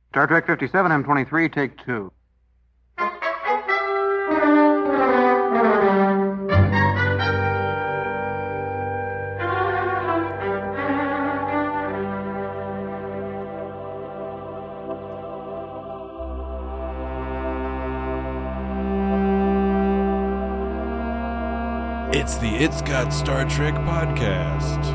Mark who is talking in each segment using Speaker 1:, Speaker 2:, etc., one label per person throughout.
Speaker 1: Star Trek 57, M23, take 2.
Speaker 2: It's the It's Got Star Trek podcast.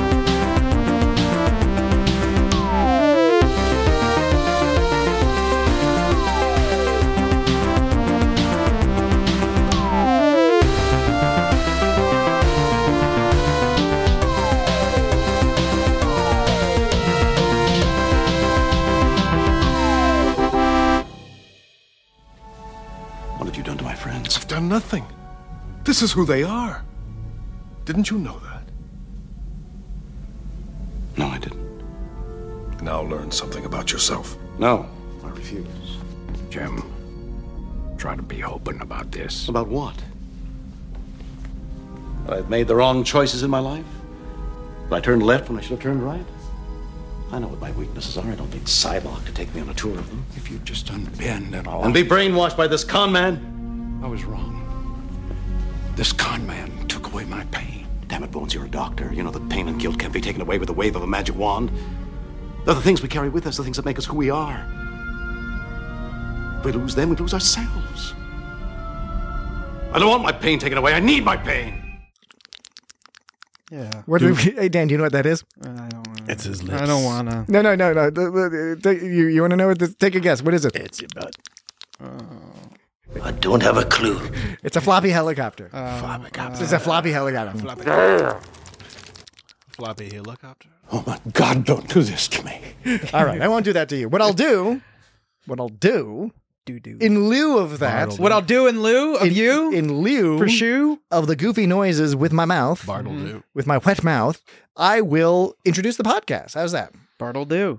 Speaker 3: What have you done to my friends?
Speaker 4: I've done nothing. This is who they are. Didn't you know that?
Speaker 3: No, I didn't.
Speaker 4: Now learn something about yourself.
Speaker 3: No, I refuse.
Speaker 5: Jim, try to be open about this.
Speaker 3: About what? That I've made the wrong choices in my life? That I turned left when I should have turned right? I know what my weaknesses are. I don't need Psylocke to take me on a tour of them.
Speaker 5: If you just unbend and all.
Speaker 3: And be brainwashed by this con man?
Speaker 5: I was wrong. This con man took away my pain.
Speaker 3: Damn it, Bones, you're a doctor. You know that pain and guilt can't be taken away with the wave of a magic wand. They're the things we carry with us, the things that make us who we are. If we lose them, we lose ourselves. I don't want my pain taken away. I need my pain.
Speaker 6: Yeah.
Speaker 7: Hey, Dan, do you know what that is?
Speaker 6: I don't wanna,
Speaker 2: It's his lips.
Speaker 6: I don't want to.
Speaker 7: No. You want to know what this? Take a guess. What is it?
Speaker 2: It's your butt.
Speaker 3: I don't have a clue.
Speaker 7: It's a floppy helicopter. It's a floppy helicopter.
Speaker 2: Floppy helicopter.
Speaker 5: Oh my God, don't do this to me.
Speaker 7: All right, I won't do that to you. What I'll do, in lieu of that,
Speaker 6: What I'll do in lieu of you?
Speaker 7: in lieu
Speaker 6: For shoe?
Speaker 7: of the goofy noises with my mouth,
Speaker 2: Bart'll do.
Speaker 7: with my wet mouth, I will introduce the podcast. How's that?
Speaker 6: Bart'll do.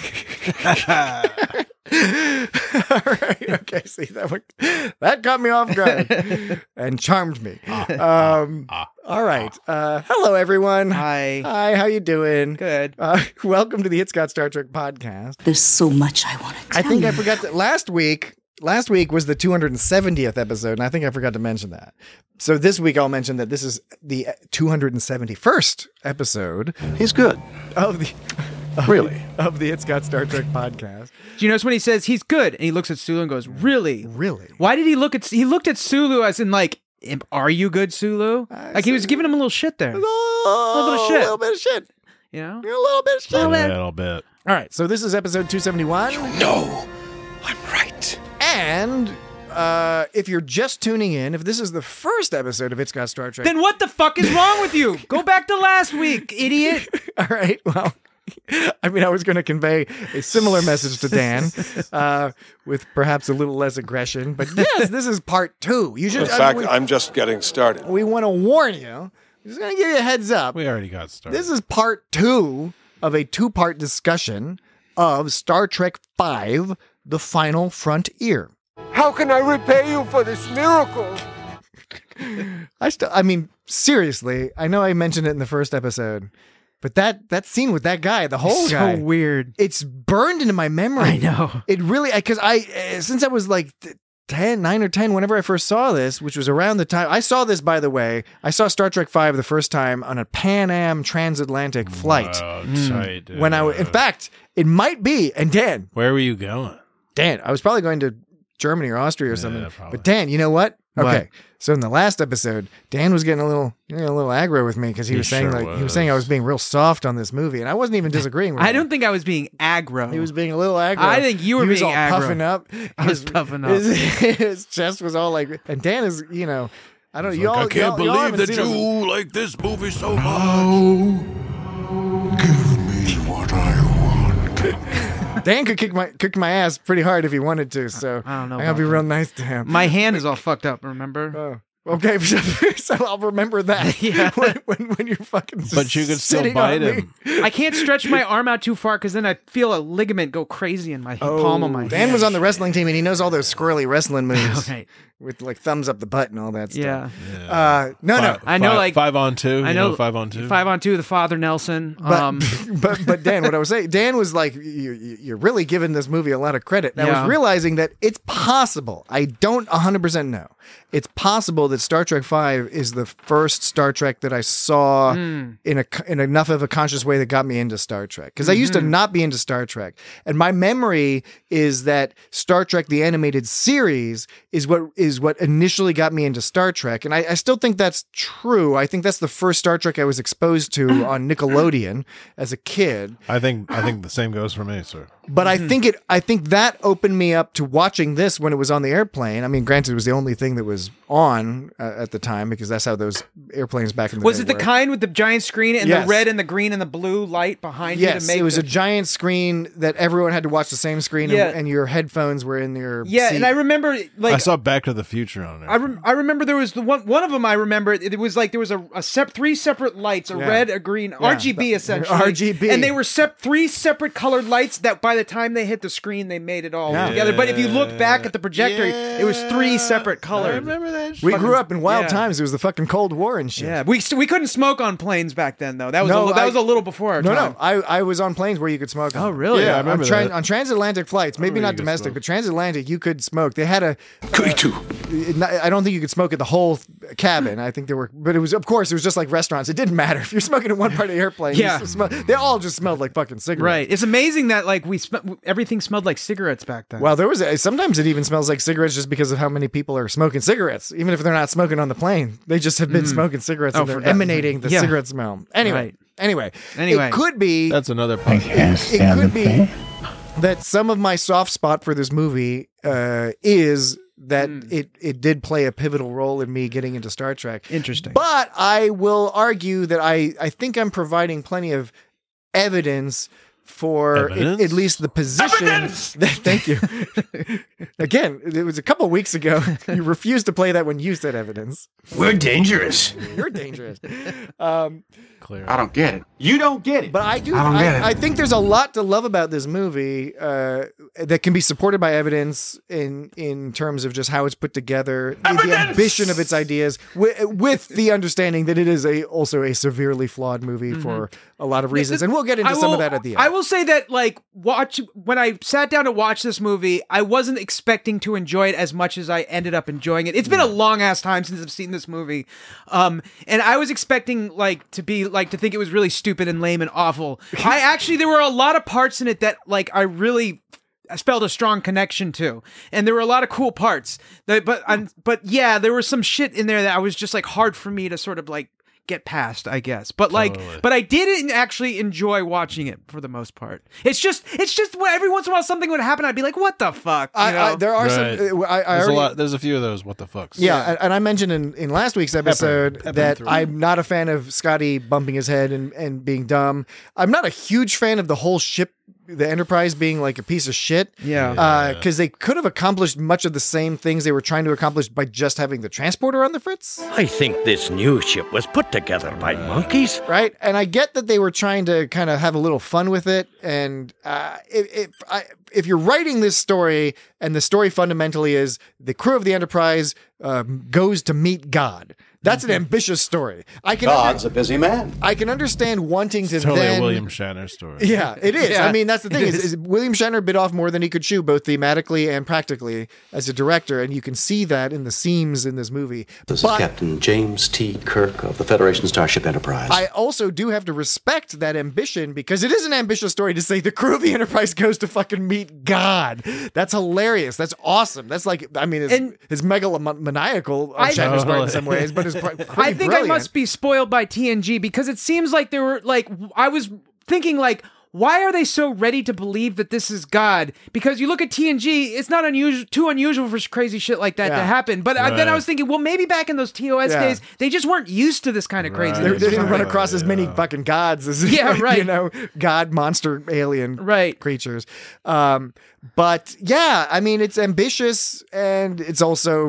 Speaker 7: All right. Okay. See that caught me off guard and charmed me. All right. Hello, everyone.
Speaker 6: Hi.
Speaker 7: Hi. How you doing?
Speaker 6: Good.
Speaker 7: Welcome to the It's Got Star Trek podcast.
Speaker 8: There's so much I want to tell
Speaker 7: I think
Speaker 8: you.
Speaker 7: I forgot that last week was the 270th episode, and I think I forgot to mention that. So this week I'll mention that this is the 271st episode
Speaker 3: He's good.
Speaker 7: of the
Speaker 3: Really?
Speaker 7: of the It's Got Star Trek podcast.
Speaker 6: Do you notice when he says he's good and he looks at Sulu and goes, really?
Speaker 7: Really?
Speaker 6: Why did he look at Sulu as in like, are you good, Sulu? Like he was giving him a little shit there.
Speaker 7: A little bit of shit.
Speaker 6: You know?
Speaker 7: A little bit of shit.
Speaker 2: A little bit.
Speaker 7: All right, so this is episode 271.
Speaker 5: No, I'm right.
Speaker 7: And if you're just tuning in, if this is the first episode of It's Got Star Trek...
Speaker 6: Then what the fuck is wrong with you? Go back to last week, idiot.
Speaker 7: All right, well... I mean, I was going to convey a similar message to Dan with perhaps a little less aggression. But yes, this is part 2. You should,
Speaker 4: In fact, I'm just getting started.
Speaker 7: we want to warn you. I'm just going to give you a heads up.
Speaker 2: We already got started.
Speaker 7: This is part 2 of a 2-part discussion of Star Trek V, The Final Frontier.
Speaker 9: How can I repay you for this miracle?
Speaker 7: I mean, seriously, I know I mentioned it in the first episode, but that scene with that guy, the whole guy,
Speaker 6: So weird.
Speaker 7: it's burned into my memory.
Speaker 6: I know.
Speaker 7: It really, because since I was like 9 or 10, whenever I first saw this, which was around the time, I saw this, by the way, I saw Star Trek V the first time on a Pan Am transatlantic flight.
Speaker 2: Oh, tight.
Speaker 7: When in fact, it might be, and Dan,
Speaker 2: Where were you going?
Speaker 7: I was probably going to Germany or Austria or something.
Speaker 2: probably.
Speaker 7: But Dan, you know what?
Speaker 6: What?
Speaker 7: Okay. So in the last episode, Dan was getting a little aggro with me because he was saying
Speaker 2: sure
Speaker 7: he was saying I was being real soft on this movie, and I wasn't even disagreeing with him.
Speaker 6: I don't think I was being aggro.
Speaker 7: He was being a little aggro.
Speaker 6: I think you were
Speaker 7: he was
Speaker 6: being
Speaker 7: all
Speaker 6: aggro.
Speaker 7: puffing up.
Speaker 6: I was puffing up.
Speaker 7: His chest was all like, and Dan is, I don't know. You all,
Speaker 2: I can't
Speaker 7: y'all
Speaker 2: believe
Speaker 7: haven't
Speaker 2: that
Speaker 7: seen us-
Speaker 2: you like this movie so much.
Speaker 5: Give me what I want.
Speaker 7: Dan could kick my ass pretty hard if he wanted to. So
Speaker 6: I don't know
Speaker 7: I gotta
Speaker 6: about
Speaker 7: be
Speaker 6: that.
Speaker 7: real nice to him.
Speaker 6: My hand is all fucked up, remember?
Speaker 7: Okay, so I'll remember that.
Speaker 6: Yeah.
Speaker 7: when you're fucking.
Speaker 2: But you could still
Speaker 7: sitting
Speaker 2: bite
Speaker 7: on me.
Speaker 2: him.
Speaker 6: I can't stretch my arm out too far because then I feel a ligament go crazy in my palm of my
Speaker 7: Dan
Speaker 6: hand.
Speaker 7: was on the wrestling team and he knows all those squirrely wrestling moves
Speaker 6: Right.
Speaker 7: with like thumbs up the butt and all that stuff.
Speaker 6: Yeah.
Speaker 7: No.
Speaker 6: I know, like
Speaker 2: 5-on-2.
Speaker 6: I
Speaker 2: You
Speaker 6: know
Speaker 2: 5-on-2.
Speaker 6: 5-on-2, the Father Nelson.
Speaker 7: But Dan, what I was saying, Dan was like, you're really giving this movie a lot of credit. And I
Speaker 6: Yeah.
Speaker 7: was realizing that it's possible. I don't 100% know. It's possible that Star Trek V is the first Star Trek that I saw in enough of a conscious way that got me into Star Trek. Because I used to not be into Star Trek, and my memory is that Star Trek the animated series is what initially got me into Star Trek, and I still think that's true. I think that's the first Star Trek I was exposed to on Nickelodeon as a kid.
Speaker 2: I think the same goes for me, sir.
Speaker 7: But I think that opened me up to watching this when it was on the airplane. I mean, granted, it was the only thing that was on at the time because that's how those airplanes back in the
Speaker 6: Was
Speaker 7: day
Speaker 6: it the
Speaker 7: worked.
Speaker 6: kind with the giant screen and
Speaker 7: Yes.
Speaker 6: the red and the green and the blue light behind you to
Speaker 7: Yes,
Speaker 6: make
Speaker 7: it was
Speaker 6: the...
Speaker 7: a giant screen that everyone had to watch the same screen,
Speaker 6: Yeah.
Speaker 7: and your headphones were in your
Speaker 6: Yeah,
Speaker 7: seat.
Speaker 6: and I remember like
Speaker 2: I saw Back to the Future on there.
Speaker 6: I remember there was the one of them. I remember it was like there was three separate lights, a
Speaker 7: Yeah.
Speaker 6: red, a green, RGB essentially,
Speaker 7: RGB.
Speaker 6: and they were three separate colored lights that by the time they hit the screen, they made it all
Speaker 7: Yeah.
Speaker 6: together. But if you look back at the projector, it was three separate
Speaker 2: I
Speaker 6: colors.
Speaker 2: remember that shit.
Speaker 7: We grew up in wild
Speaker 6: yeah.
Speaker 7: times. It was the fucking Cold War and shit.
Speaker 6: Yeah, we couldn't smoke on planes back then though. That was
Speaker 7: No,
Speaker 6: that was a little before our
Speaker 7: No,
Speaker 6: time.
Speaker 7: I was on planes where you could smoke.
Speaker 6: Oh, really?
Speaker 2: Yeah, I remember that.
Speaker 7: On transatlantic flights, maybe
Speaker 2: remember
Speaker 7: not
Speaker 2: you could
Speaker 7: domestic,
Speaker 2: smoke.
Speaker 7: but transatlantic, you could smoke. They had a.
Speaker 5: Me too.
Speaker 7: I don't think you could smoke at the whole cabin. I think there were, but it was, of course, it was just like restaurants. It didn't matter if you're smoking in one part of the airplane.
Speaker 6: Yeah.
Speaker 7: They all just smelled like fucking cigarettes.
Speaker 6: Right. It's amazing that like everything smelled like cigarettes back then.
Speaker 7: Well, sometimes it even smells like cigarettes just because of how many people are smoking cigarettes, even if they're not smoking on the plane. They just have been smoking cigarettes and they're emanating the
Speaker 6: Yeah.
Speaker 7: cigarette smell. Anyway,
Speaker 6: Anyway.
Speaker 7: it could be.
Speaker 2: That's another podcast.
Speaker 7: It could be that some of my soft spot for this movie is that it did play a pivotal role in me getting into Star Trek.
Speaker 6: Interesting.
Speaker 7: But I will argue that I think I'm providing plenty of evidence for
Speaker 2: Evidence?
Speaker 7: at least the position. Thank you. Again, it was a couple weeks ago. You refused to play that when you said evidence.
Speaker 5: We're dangerous.
Speaker 7: You're dangerous.
Speaker 2: Clear.
Speaker 5: I don't get it. You don't get it.
Speaker 7: But I do.
Speaker 5: I don't get it.
Speaker 7: I think there's a lot to love about this movie that can be supported by evidence in terms of just how it's put together, the ambition of its ideas, with the understanding that it is also a severely flawed movie for a lot of reasons, and we'll get into some of that at the end.
Speaker 6: I will say that, like, when I sat down to watch this movie, I wasn't expecting to enjoy it as much as I ended up enjoying it. It's been a long ass time since I've seen this movie, and I was expecting to think it was really stupid and lame and awful. There were a lot of parts in it that I felt a strong connection to, and there were a lot of cool parts. But yeah, there was some shit in there that I was just hard for me to sort of get past, I guess. But but I didn't actually enjoy watching it for the most part. It's just when every once in a while something would happen, I'd be like, "What the fuck?"
Speaker 7: There are
Speaker 2: Right.
Speaker 7: some.
Speaker 2: There's a few of those. What the fucks?
Speaker 7: Yeah, and I mentioned in last week's episode that
Speaker 2: through.
Speaker 7: I'm not a fan of Scotty bumping his head and being dumb. I'm not a huge fan of the whole ship, the Enterprise, being like a piece of shit.
Speaker 6: Yeah.
Speaker 7: Because they could have accomplished much of the same things they were trying to accomplish by just having the transporter on the fritz.
Speaker 8: I think this new ship was put together by monkeys.
Speaker 7: Right, and I get that they were trying to kind of have a little fun with it, and if you're writing this story, and the story fundamentally is the crew of the Enterprise goes to meet God, that's an ambitious story.
Speaker 3: God's a busy man.
Speaker 7: I can understand wanting to
Speaker 2: Totally
Speaker 7: then.
Speaker 2: a William Shatner story.
Speaker 7: Yeah, it is.
Speaker 6: Yeah,
Speaker 7: I mean, that's the thing.
Speaker 6: it
Speaker 7: Is William Shatner bit off more than he could chew, both thematically and practically, as a director, and you can see that in the seams in this movie.
Speaker 3: This
Speaker 7: But
Speaker 3: is Captain James T. Kirk of the Federation Starship Enterprise.
Speaker 7: I also do have to respect that ambition, because it is an ambitious story to say the crew of the Enterprise goes to fucking meet God. That's hilarious. That's awesome. That's his megalomaniacal on Shatner's part in some ways, but it's pretty
Speaker 6: I think
Speaker 7: brilliant.
Speaker 6: I must be spoiled by TNG, because it seems like there were I was thinking why are they so ready to believe that this is God? Because you look at TNG, it's not too unusual for crazy shit like that to happen. But then I was thinking, well, maybe back in those TOS days, they just weren't used to this kind of crazy.
Speaker 7: They didn't run across as many fucking gods as god, monster, alien creatures. But yeah, I mean, it's ambitious, and it's also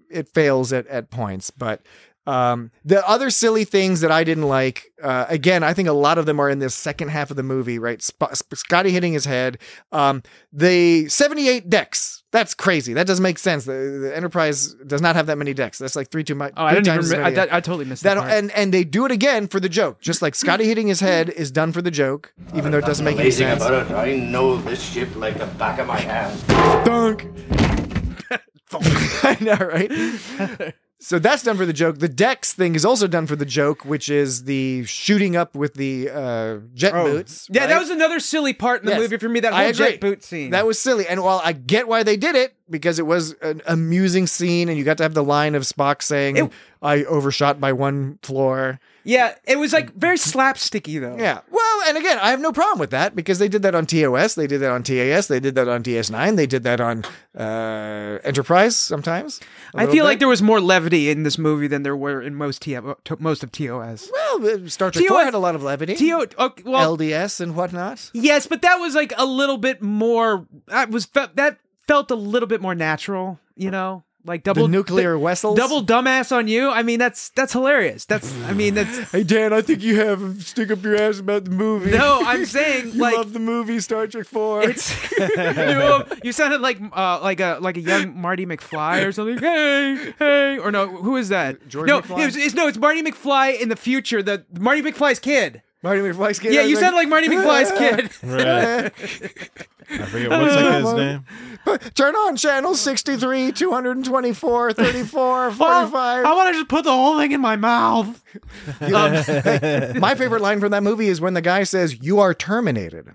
Speaker 7: it fails at points, but the other silly things that I didn't like, again, I think a lot of them are in this second half of the movie, right? Scotty hitting his head. The 78 decks. That's crazy. That doesn't make sense. The Enterprise does not have that many decks. That's like three too much.
Speaker 6: Oh, I didn't even. I totally missed that.
Speaker 7: And they do it again for the joke. Just like Scotty hitting his head is done for the joke, even though it doesn't make any sense.
Speaker 10: About it, I know this ship like the back of my hand.
Speaker 7: Dunk. I know, right? So that's done for the joke. The Dex thing is also done for the joke, which is the shooting up with the jet boots.
Speaker 6: Yeah,
Speaker 7: right?
Speaker 6: that was another silly part in the movie for me, that whole jet boot scene.
Speaker 7: That was silly. And while I get why they did it, because it was an amusing scene, and you got to have the line of Spock saying, I overshot by 1 floor.
Speaker 6: Yeah, it was like very slapsticky, though.
Speaker 7: Yeah. Well, and again, I have no problem with that, because they did that on TOS, they did that on TAS, they did that on DS9, they did that on Enterprise sometimes.
Speaker 6: I feel like there was more levity in this movie than there were in most of TOS.
Speaker 7: Well, Star Trek 4 had a lot of levity. LDS and whatnot.
Speaker 6: Yes, but that was like a little bit more. That felt a little bit more natural, you know. Like
Speaker 7: the nuclear vessels,
Speaker 6: double dumbass on you. I mean, that's hilarious. That's.
Speaker 7: Hey Dan, I think you have stick up your ass about the movie.
Speaker 6: No, I'm saying
Speaker 7: you love the movie Star Trek 4.
Speaker 6: You sounded like a young Marty McFly or something. Hey, or no, who is that?
Speaker 7: George McFly?
Speaker 6: It's Marty McFly in the future. The Marty McFly's kid.
Speaker 7: Marty McFly's kid.
Speaker 6: Yeah, you sound like Marty McFly's kid.
Speaker 2: Right. I forget what's like his name.
Speaker 7: Turn on channel 63, 224, 34, 45.
Speaker 6: I want to just put the whole thing in my mouth.
Speaker 7: Hey, my favorite line from that movie is when the guy says, "You are terminated."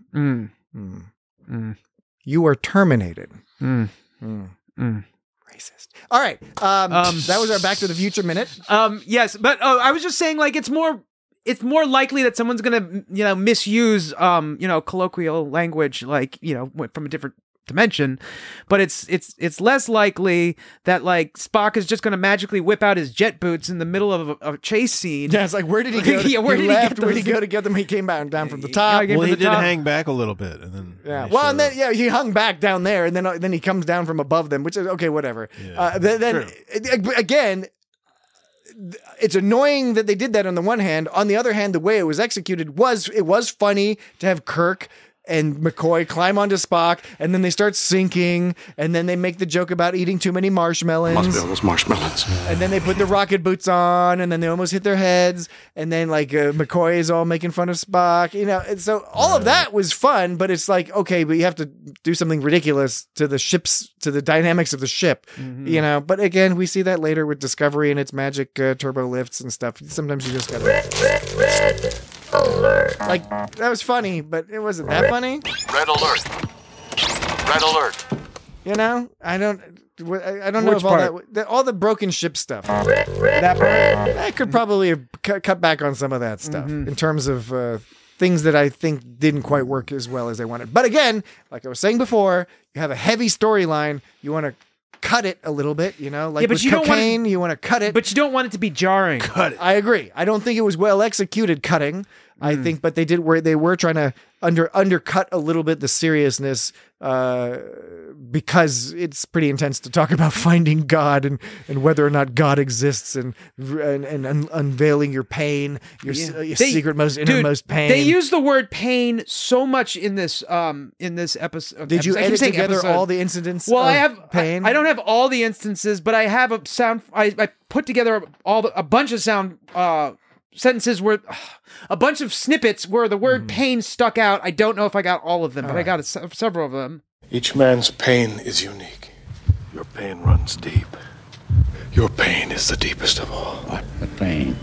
Speaker 7: You are terminated. Racist. All right. That was our Back to the Future minute.
Speaker 6: Yes, but I was just saying, like, it's more likely that someone's gonna, misuse, colloquial language, like, from a different dimension, but it's less likely that, like, Spock is just gonna magically whip out his jet boots in the middle of a chase scene.
Speaker 7: Yeah, it's like, where did he go? Where did he go to get them? He came down from the top.
Speaker 2: Well, he did hang back a little bit, and then
Speaker 7: and then he hung back down there, and then he comes down from above them, which is okay, whatever. Yeah. Then again, it's annoying that they did that on the one hand. On the other hand, the way it was executed was funny to have Kirk and McCoy climb onto Spock, and then they start sinking, and then they make the joke about eating too many marshmallows.
Speaker 3: Must be all those marshmallows.
Speaker 7: And then they put the rocket boots on, and then they almost hit their heads, and then McCoy is all making fun of Spock, and so all of that was fun, but it's like, okay, but you have to do something ridiculous to the ships, to the dynamics of the ship, but again, we see that later with Discovery and its magic turbo lifts and stuff. Sometimes you just gotta... Like, that was funny, but it wasn't that funny.
Speaker 5: Red alert. Red alert.
Speaker 7: I don't know if all the broken ship stuff, that could probably have cut back on some of that stuff in terms of things that I think didn't quite work as well as they wanted. But again, like I was saying before, you have a heavy storyline. You want to cut it a little bit, like with cocaine, you want to cut it.
Speaker 6: But you don't want it to be jarring.
Speaker 2: Cut it.
Speaker 7: I agree. I don't think it was well executed cutting. I think, but they were trying to undercut a little bit the seriousness, because it's pretty intense to talk about finding God and whether or not God exists and unveiling your pain, your secret innermost pain.
Speaker 6: They use the word pain so much in this episode.
Speaker 7: Did you edit together all the incidents?
Speaker 6: Well, I have
Speaker 7: pain.
Speaker 6: I don't have all the instances, but I have a sound. I put together a bunch of sound sentences where a bunch of snippets where the word pain stuck out. I don't know if I got all of them, but I got several of them.
Speaker 4: Each man's pain is unique. Your pain runs deep. Your pain is the deepest of all.
Speaker 11: What the pain?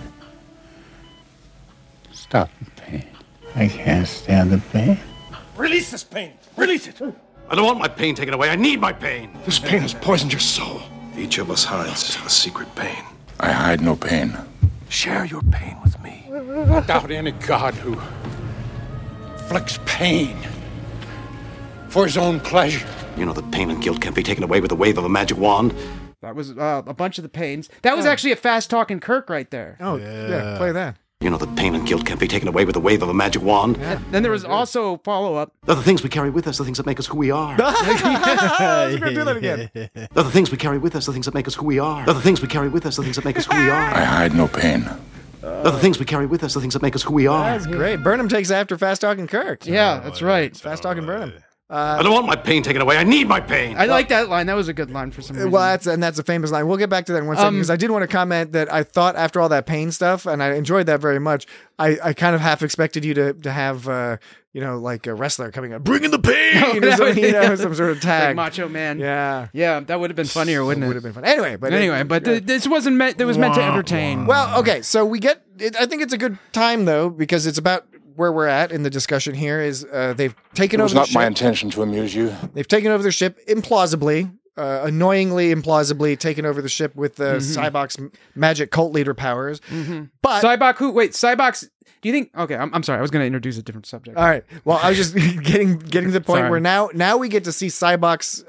Speaker 11: Stop the pain. I can't stand the pain.
Speaker 5: Release this pain. Release it.
Speaker 3: I don't want my pain taken away. I need my pain.
Speaker 4: This pain has poisoned your soul.
Speaker 3: Each of us hides a secret pain.
Speaker 11: I hide no pain.
Speaker 5: Share your pain with me. I doubt any God who inflicts pain for his own pleasure.
Speaker 3: You know that pain and guilt can't be taken away with the wave of a magic wand.
Speaker 6: That was a bunch of the pains. That was actually a fast-talking Kirk right there.
Speaker 7: Oh, yeah. Play that.
Speaker 3: You know that pain and guilt can't be taken away with the wave of a magic wand.
Speaker 6: Yeah. Then there was also a follow-up.
Speaker 3: They're the things we carry with us, the things that make us who we are.
Speaker 7: I was going to do that again.
Speaker 3: They're the things we carry with us, the things that make us who we are. They're the things we carry with us, the things that make us who we are.
Speaker 5: I hide no pain.
Speaker 3: They're the things we carry with us, the things that make us who we are.
Speaker 7: That's great. Burnham takes after Fast Talking Kirk.
Speaker 6: Yeah, that's right.
Speaker 7: Fast Talking Burnham.
Speaker 3: I don't want my pain taken away. I need my pain.
Speaker 6: I like that line. That was a good line for some reason.
Speaker 7: Well, that's a famous line. We'll get back to that in one second because I did want to comment that I thought after all that pain stuff, and I enjoyed that very much. I kind of half expected you to have like a wrestler coming up, bringing the pain, some sort of tag,
Speaker 6: like Macho Man.
Speaker 7: Yeah,
Speaker 6: that would have been funnier, wouldn't it?
Speaker 7: Would have been fun. Anyway,
Speaker 6: this wasn't meant. It was meant to entertain.
Speaker 7: Well, okay, so we get. I think it's a good time though because it's about. Where we're at in the discussion here is they've taken over the ship.
Speaker 5: It was not my intention to amuse you.
Speaker 7: They've taken over the ship implausibly, annoyingly implausibly taken over the ship with Cybok's magic cult leader powers. Mm-hmm. But
Speaker 6: Cybok's. Do you think? Okay, I'm sorry. I was going to introduce a different subject.
Speaker 7: All right. Well, I was just getting to the point where now we get to see Cybok's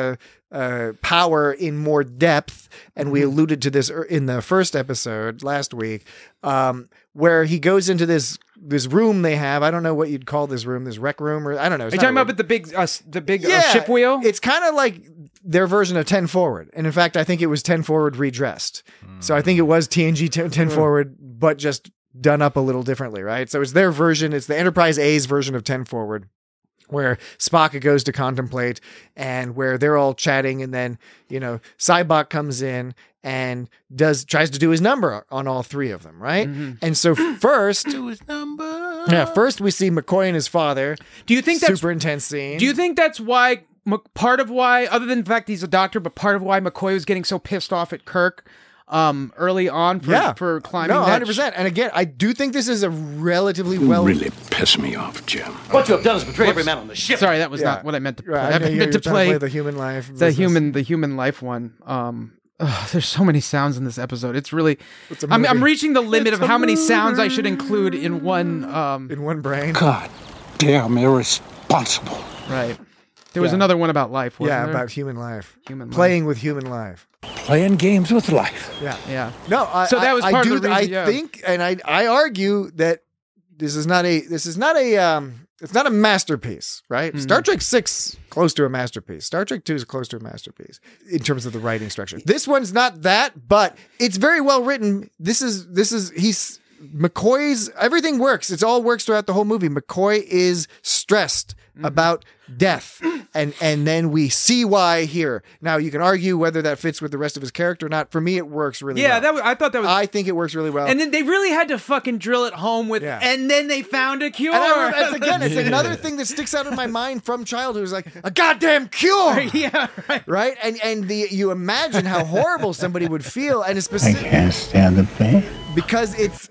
Speaker 7: power in more depth, and we alluded to this in the first episode last week, where he goes into this room they have. I don't know what you'd call this room, this rec room, or I don't know.
Speaker 6: Are you talking about the big ship wheel?
Speaker 7: It's kind of like their version of 10 Forward. And in fact, I think it was 10 Forward redressed. So I think it was TNG 10 Forward, but just done up a little differently, right? So it's their version. It's the Enterprise A's version of 10 Forward, where Spock goes to contemplate and where they're all chatting. And then, Cybok comes in and tries to do his number on all three of them, right? Mm-hmm. And so first
Speaker 2: do his number.
Speaker 7: Yeah, first we see McCoy and his father.
Speaker 6: Do you think that's
Speaker 7: super intense scene?
Speaker 6: Do you think that's why part of why, other than the fact he's a doctor, but part of why McCoy was getting so pissed off at Kirk early on for climbing?
Speaker 7: No, 100%. And again, I do think this is a relatively well.
Speaker 5: Really piss me off, Jim.
Speaker 3: What you have done is betray every man on the ship.
Speaker 6: Sorry, that was not what I meant to play.
Speaker 7: Right,
Speaker 6: I meant to play
Speaker 7: the human life.
Speaker 6: The human life one. There's so many sounds in this episode. It's really. I'm reaching the limit of how many sounds I should include in one.
Speaker 7: In one brain.
Speaker 5: God damn, irresponsible.
Speaker 6: Right. There was another one about life. Wasn't there?
Speaker 7: About human life. Playing with human life.
Speaker 5: Playing games with life.
Speaker 6: Yeah.
Speaker 7: No,
Speaker 6: so that was part of the reason.
Speaker 7: I think, and I argue that this is not a it's not a masterpiece, right? Mm-hmm. Star Trek 6 close to a masterpiece. Star Trek 2 is close to a masterpiece in terms of the writing structure. This one's not that, but it's very well written. He's McCoy's everything works. It all works throughout the whole movie. McCoy is stressed about death, and then we see why here. Now you can argue whether that fits with the rest of his character or not. For me, it works really well.
Speaker 6: Yeah, I thought that was.
Speaker 7: I think it works really well.
Speaker 6: And then they really had to fucking drill it home with. Yeah. And then they found a cure.
Speaker 7: And it's another thing that sticks out in my mind from childhood. Is like a goddamn cure.
Speaker 6: Yeah, right.
Speaker 7: Right, and you imagine how horrible somebody would feel, and it's
Speaker 11: I can't stand the pain.
Speaker 7: Because it's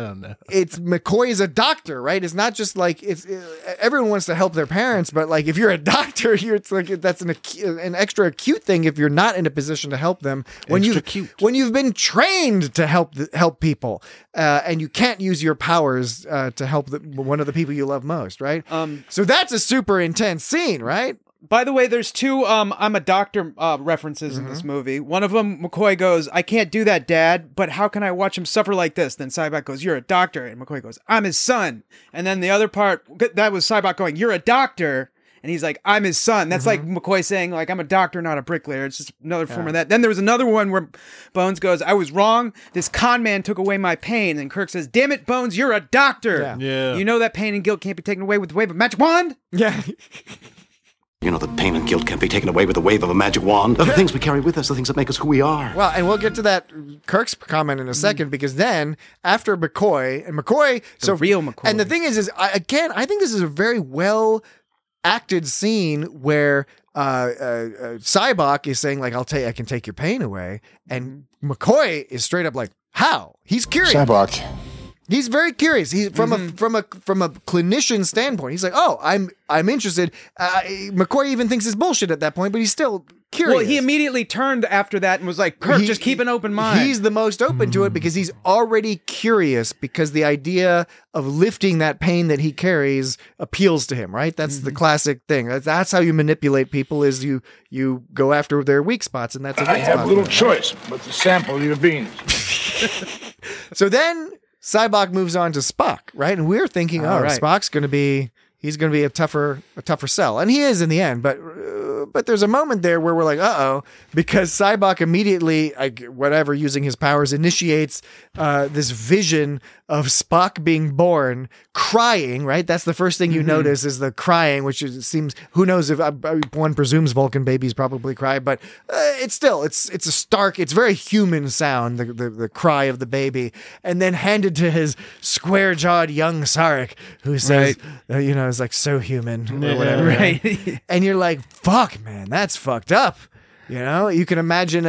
Speaker 7: McCoy is a doctor, right? It's not just like everyone wants to help their parents, but like if you're a doctor, it's like that's an extra acute thing if you're not in a position to help them when you've been trained to help people, and you can't use your powers to help one of the people you love most, right? So that's a super intense scene, right?
Speaker 6: By the way, there's two I'm a doctor references in this movie. One of them, McCoy goes, "I can't do that, Dad, but how can I watch him suffer like this?" Then Cybok goes, "You're a doctor." And McCoy goes, "I'm his son." And then the other part, that was Cybok going, "You're a doctor." And he's like, "I'm his son." That's like McCoy saying, like, "I'm a doctor, not a bricklayer." It's just another form of that. Then there was another one where Bones goes, "I was wrong. This con man took away my pain." And Kirk says, "Damn it, Bones, you're a doctor.
Speaker 2: Yeah.
Speaker 6: You know that pain and guilt can't be taken away with the wave of a magic wand?"
Speaker 7: Yeah.
Speaker 3: You know that pain and guilt can't be taken away with the wave of a magic wand. They're the things we carry with us, the things that make us who we are.
Speaker 7: Well, and we'll get to that Kirk's comment in a second, because then after McCoy,
Speaker 6: real McCoy.
Speaker 7: And the thing is I think this is a very well acted scene where Cybok is saying like, I can take your pain away, and McCoy is straight up like, how? He's curious.
Speaker 5: Cybok.
Speaker 7: He's very curious. He's from a clinician standpoint. He's like, "Oh, I'm interested." McCoy even thinks it's bullshit at that point, but he's still curious.
Speaker 6: Well, he immediately turned after that and was like, "Kirk, just keep an open mind."
Speaker 7: He's the most open to it because he's already curious, because the idea of lifting that pain that he carries appeals to him, right? That's the classic thing. That's how you manipulate people, is you go after their weak spots, and that's a weak spot.
Speaker 5: I have little choice but to sample your beans.
Speaker 7: So then Cybok moves on to Spock, right? And we're thinking,
Speaker 6: right.
Speaker 7: Spock's going to be a tougher sell, and he is in the end. But there's a moment there where we're like, because Cybok immediately, using his powers, initiates this vision of Spock being born, crying. Right, that's the first thing you notice is the crying, which seems, who knows if one presumes Vulcan babies probably cry, but it's a stark, it's very human sound, the cry of the baby, and then handed to his square-jawed young Sarek, who says, is like so human or whatever,
Speaker 6: right?
Speaker 7: And you're like, fuck, man, that's fucked up. You can imagine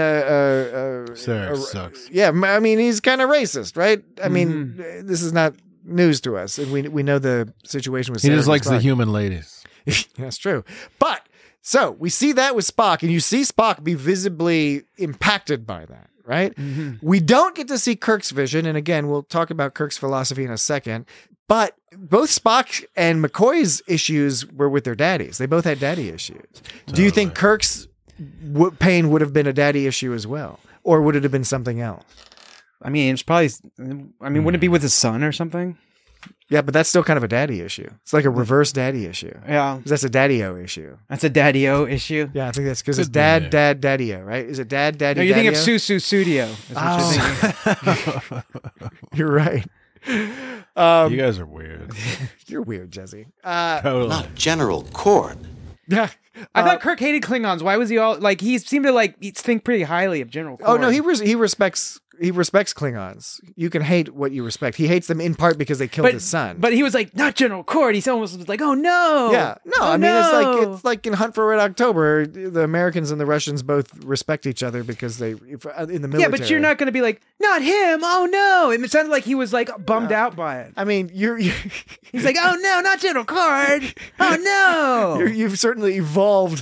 Speaker 2: Sarek sucks.
Speaker 7: Yeah, I mean, he's kind of racist, right? I mean, this is not news to us, and we know the situation with Sarek.
Speaker 2: He just likes the human ladies.
Speaker 7: That's true. But so we see that with Spock, and you see Spock be visibly impacted by that, right? We don't get to see Kirk's vision, and again, we'll talk about Kirk's philosophy in a second. But both Spock and McCoy's issues were with their daddies. They both had daddy issues. Totally. Do you think Kirk's pain would have been a daddy issue as well? Or would it have been something else?
Speaker 6: I mean, it's probably, wouldn't it be with his son or something?
Speaker 7: Yeah, but that's still kind of a daddy issue. It's like a reverse daddy issue.
Speaker 6: Yeah.
Speaker 7: That's a daddy-o issue.
Speaker 6: That's a daddy-o issue?
Speaker 7: Yeah, I think that's because it's dad, daddy-o, right? Is it dad, daddy,
Speaker 6: no, you're
Speaker 7: daddy-o?
Speaker 6: thinking of Susu Studio. Is what you're thinking.
Speaker 7: You're right.
Speaker 2: You guys are weird.
Speaker 7: You're weird, Jesse.
Speaker 2: Totally.
Speaker 3: Not General Cord.
Speaker 7: Yeah.
Speaker 6: I thought Kirk hated Klingons. Why was he all like? He seemed to think pretty highly of General Cord.
Speaker 7: Oh no, he respects Klingons. You can hate what you respect. He hates them in part because they killed his son.
Speaker 6: But he was like, not General Cord. He almost was like, oh no.
Speaker 7: Yeah, no. It's like in Hunt for Red October, the Americans and the Russians both respect each other because they in the military.
Speaker 6: Yeah, but you're not going to be like, not him. Oh no. It sounded like he was like bummed out by it.
Speaker 7: I mean,
Speaker 6: he's like, oh no, not General Cord. Oh no.
Speaker 7: You've certainly evolved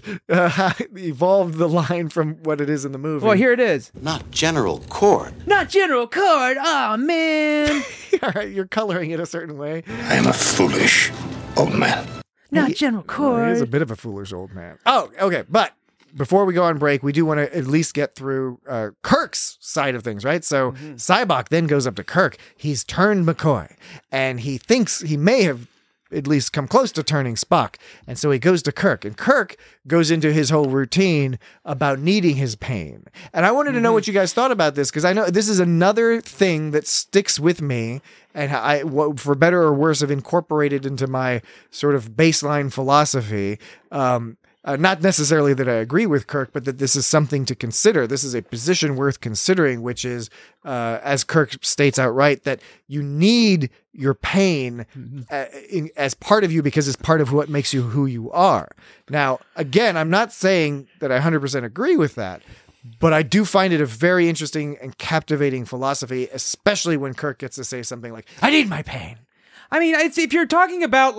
Speaker 7: the line from what it is in the movie.
Speaker 6: Well, here it is.
Speaker 3: Not General Cord.
Speaker 6: Not General Cord. Oh, man.
Speaker 7: All right, you're coloring it a certain way.
Speaker 11: I am a foolish old man.
Speaker 6: Not General Cord.
Speaker 7: He is a bit of a foolish old man. Oh, okay. But before we go on break, we do want to at least get through Kirk's side of things, right? So Cybok then goes up to Kirk. He's turned McCoy, and he thinks he may have at least come close to turning Spock. And so he goes to Kirk, and Kirk goes into his whole routine about needing his pain. And I wanted to know what you guys thought about this, because I know this is another thing that sticks with me, and for better or worse, have incorporated into my sort of baseline philosophy. Not necessarily that I agree with Kirk, but that this is something to consider. This is a position worth considering, which is, as Kirk states outright, that you need your pain as part of you because it's part of what makes you who you are. Now, again, I'm not saying that I 100% agree with that, but I do find it a very interesting and captivating philosophy, especially when Kirk gets to say something like, I need my pain.
Speaker 6: I mean, if you're talking about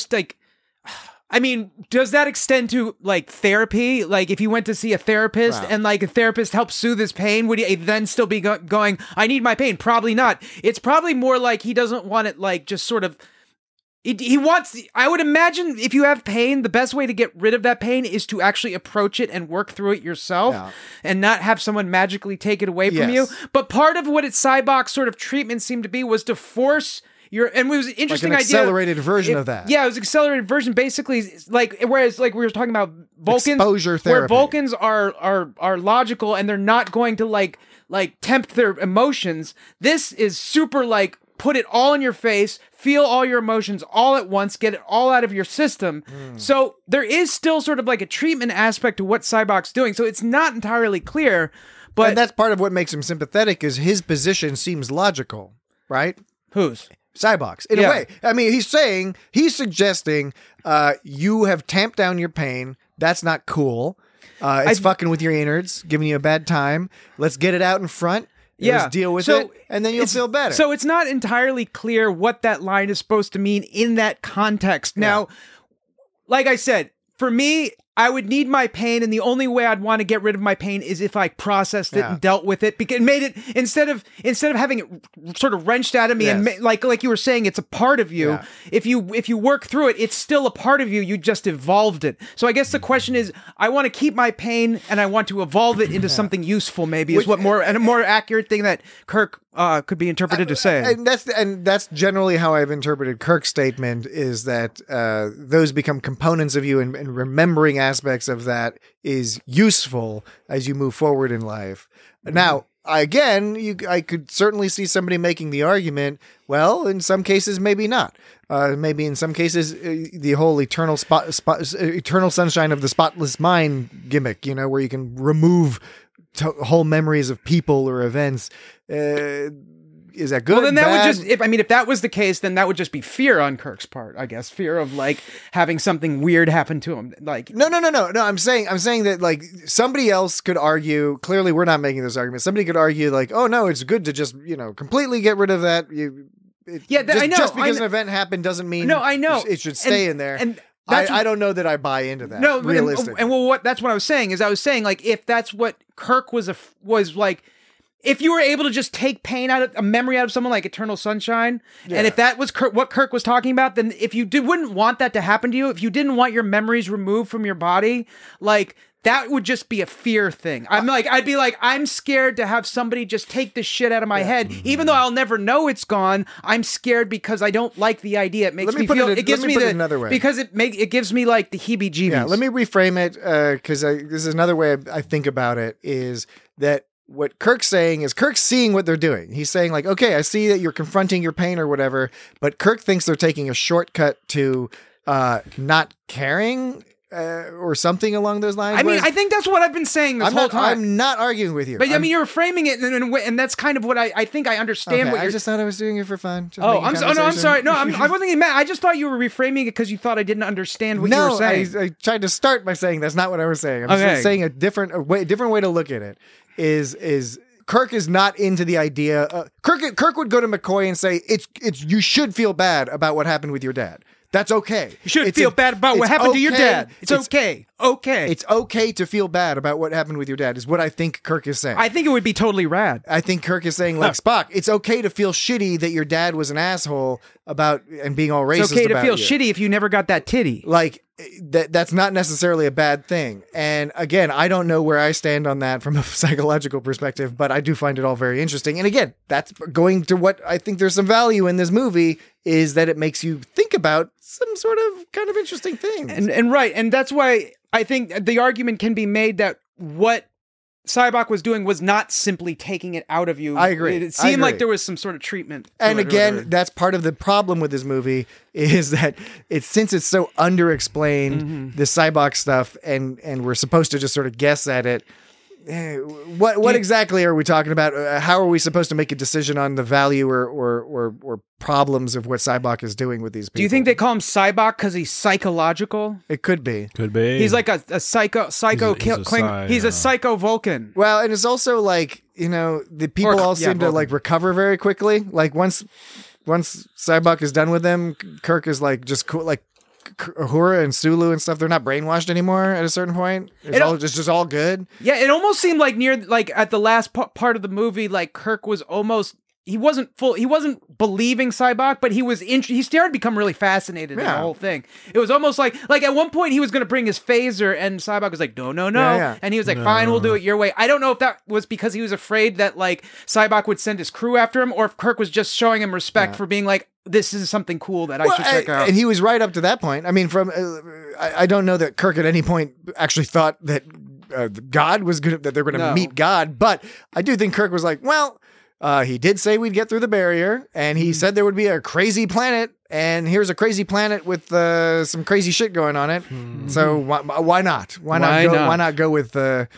Speaker 6: does that extend to like therapy? Like if you went to see a therapist and like a therapist helped soothe his pain, would he then still be going, I need my pain? Probably not. It's probably more like he doesn't want it like just sort of, he wants, I would imagine if you have pain, the best way to get rid of that pain is to actually approach it and work through it yourself and not have someone magically take it away from you. But part of what its Cybok's sort of treatment seemed to be was to force and it was an interesting
Speaker 7: like an
Speaker 6: idea.
Speaker 7: Accelerated version of that.
Speaker 6: Yeah, it was an accelerated version. Basically, whereas we were talking about Vulcans,
Speaker 7: exposure therapy,
Speaker 6: where Vulcans are logical and they're not going to like tempt their emotions. This is super like put it all in your face, feel all your emotions all at once, get it all out of your system. So there is still sort of like a treatment aspect to what Cybok's doing. So it's not entirely clear, but
Speaker 7: and that's part of what makes him sympathetic is his position seems logical, right?
Speaker 6: Whose?
Speaker 7: Cybok's, in a way. I mean, he's suggesting you have tamped down your pain. That's not cool. It's fucking with your innards, giving you a bad time. Let's get it out in front. Let's deal with it, and then you'll feel better.
Speaker 6: So it's not entirely clear what that line is supposed to mean in that context. Now, like I said, for me, I would need my pain, and the only way I'd want to get rid of my pain is if I processed it and dealt with it, because it made it instead of having it sort of wrenched out of me and like you were saying, it's a part of you. If you work through it, it's still a part of you. You just evolved it. So I guess the question is, I want to keep my pain and I want to evolve it into something useful. Maybe is what more and a more accurate thing that Kirk could be interpreted to say.
Speaker 7: And that's generally how I've interpreted Kirk's statement, is that those become components of you, and remembering aspects of that is useful as you move forward in life. Now, again, I could certainly see somebody making the argument, well, in some cases, maybe not. Maybe in some cases, the whole eternal sunshine of the spotless mind gimmick, where you can remove whole memories of people or events. Is that good?
Speaker 6: Well, then that
Speaker 7: bad?
Speaker 6: would just, if that was the case, then that would just be fear on Kirk's part, I guess. Fear of like having something weird happen to him. Like,
Speaker 7: no. I'm saying that like somebody else could argue, clearly we're not making this argument. Somebody could argue like, oh no, it's good to just, completely get rid of that.
Speaker 6: I know.
Speaker 7: Just because an event happened doesn't mean
Speaker 6: I know.
Speaker 7: It should stay in there.
Speaker 6: And
Speaker 7: I don't know that I buy into that.
Speaker 6: No,
Speaker 7: realistically.
Speaker 6: That's what I was saying, is I was saying like, if that's what Kirk was like, if you were able to just take pain out of a memory out of someone like Eternal Sunshine, and if that was what Kirk was talking about, then if you wouldn't want that to happen to you, if you didn't want your memories removed from your body, like that would just be a fear thing. I'd be like, I'm scared to have somebody just take this shit out of my head, even though I'll never know it's gone. I'm scared because I don't like the idea. It makes me feel. It gives me
Speaker 7: another way,
Speaker 6: because it gives me like the heebie-jeebies.
Speaker 7: Yeah, let me reframe it, because this is another way I think about it, is that what Kirk's saying is Kirk's seeing what they're doing. He's saying like, okay, I see that you're confronting your pain or whatever, but Kirk thinks they're taking a shortcut to not caring or something along those lines.
Speaker 6: I think that's what I've been saying this whole time.
Speaker 7: I'm not arguing with you.
Speaker 6: But you're framing it and that's kind of what I think I understand.
Speaker 7: Okay, I just thought I was doing it for fun.
Speaker 6: I'm sorry. No, I wasn't even mad. I just thought you were reframing it because you thought I didn't understand what you were saying.
Speaker 7: I tried to start by saying that's not what I was saying. I'm just saying a different way to look at it. Is Kirk is not into the idea. Kirk would go to McCoy and say, it's you should feel bad about what happened with your dad. That's okay.
Speaker 6: You should feel bad about what happened to your dad. It's okay. Okay.
Speaker 7: It's okay to feel bad about what happened with your dad, is what I think Kirk is saying.
Speaker 6: I think it would be totally rad.
Speaker 7: I think Kirk is saying, like Spock, it's okay to feel shitty that your dad was an asshole about and being all racist about you.
Speaker 6: It's okay to feel shitty if you never got that titty.
Speaker 7: Like, that's not necessarily a bad thing. And again, I don't know where I stand on that from a psychological perspective, but I do find it all very interesting. And again, that's going to what I think there's some value in this movie, is that it makes you think about some sort of kind of interesting things.
Speaker 6: And right. And that's why I think the argument can be made that what Sybok was doing was not simply taking it out of you.
Speaker 7: I agree.
Speaker 6: It seemed like there was some sort of treatment.
Speaker 7: And again, that's part of the problem with this movie, is that since it's so underexplained, the Sybok stuff, and we're supposed to just sort of guess at it. What exactly are we talking about? How are we supposed to make a decision on the value or problems of what Sybok is doing with these people?
Speaker 6: Do you think they call him Sybok because he's psychological?
Speaker 7: It could be.
Speaker 2: Could be.
Speaker 6: He's like a psycho. He's a psycho Vulcan.
Speaker 7: Well, and it's also like, the people all seem to like recover very quickly. Like once Sybok is done with them, Kirk is like just cool, like Uhura and Sulu and stuff, they're not brainwashed anymore at a certain point. It's just all good.
Speaker 6: Yeah, it almost seemed like at the last part of the movie, like Kirk was almost, he wasn't believing Sybok, but he started to become really fascinated in the whole thing. It was almost like at one point he was going to bring his phaser, and Sybok was like, no. And he was like, fine, we'll do it your way. I don't know if that was because he was afraid that like Sybok would send his crew after him, or if Kirk was just showing him respect for being like, this is something cool that I should check out.
Speaker 7: And he was right up to that point. I mean, I don't know that Kirk at any point actually thought that God was good, that they're going to meet God, but I do think Kirk was like, well, he did say we'd get through the barrier, and he said there would be a crazy planet, and here's a crazy planet with some crazy shit going on it. So why not? Why not go with God?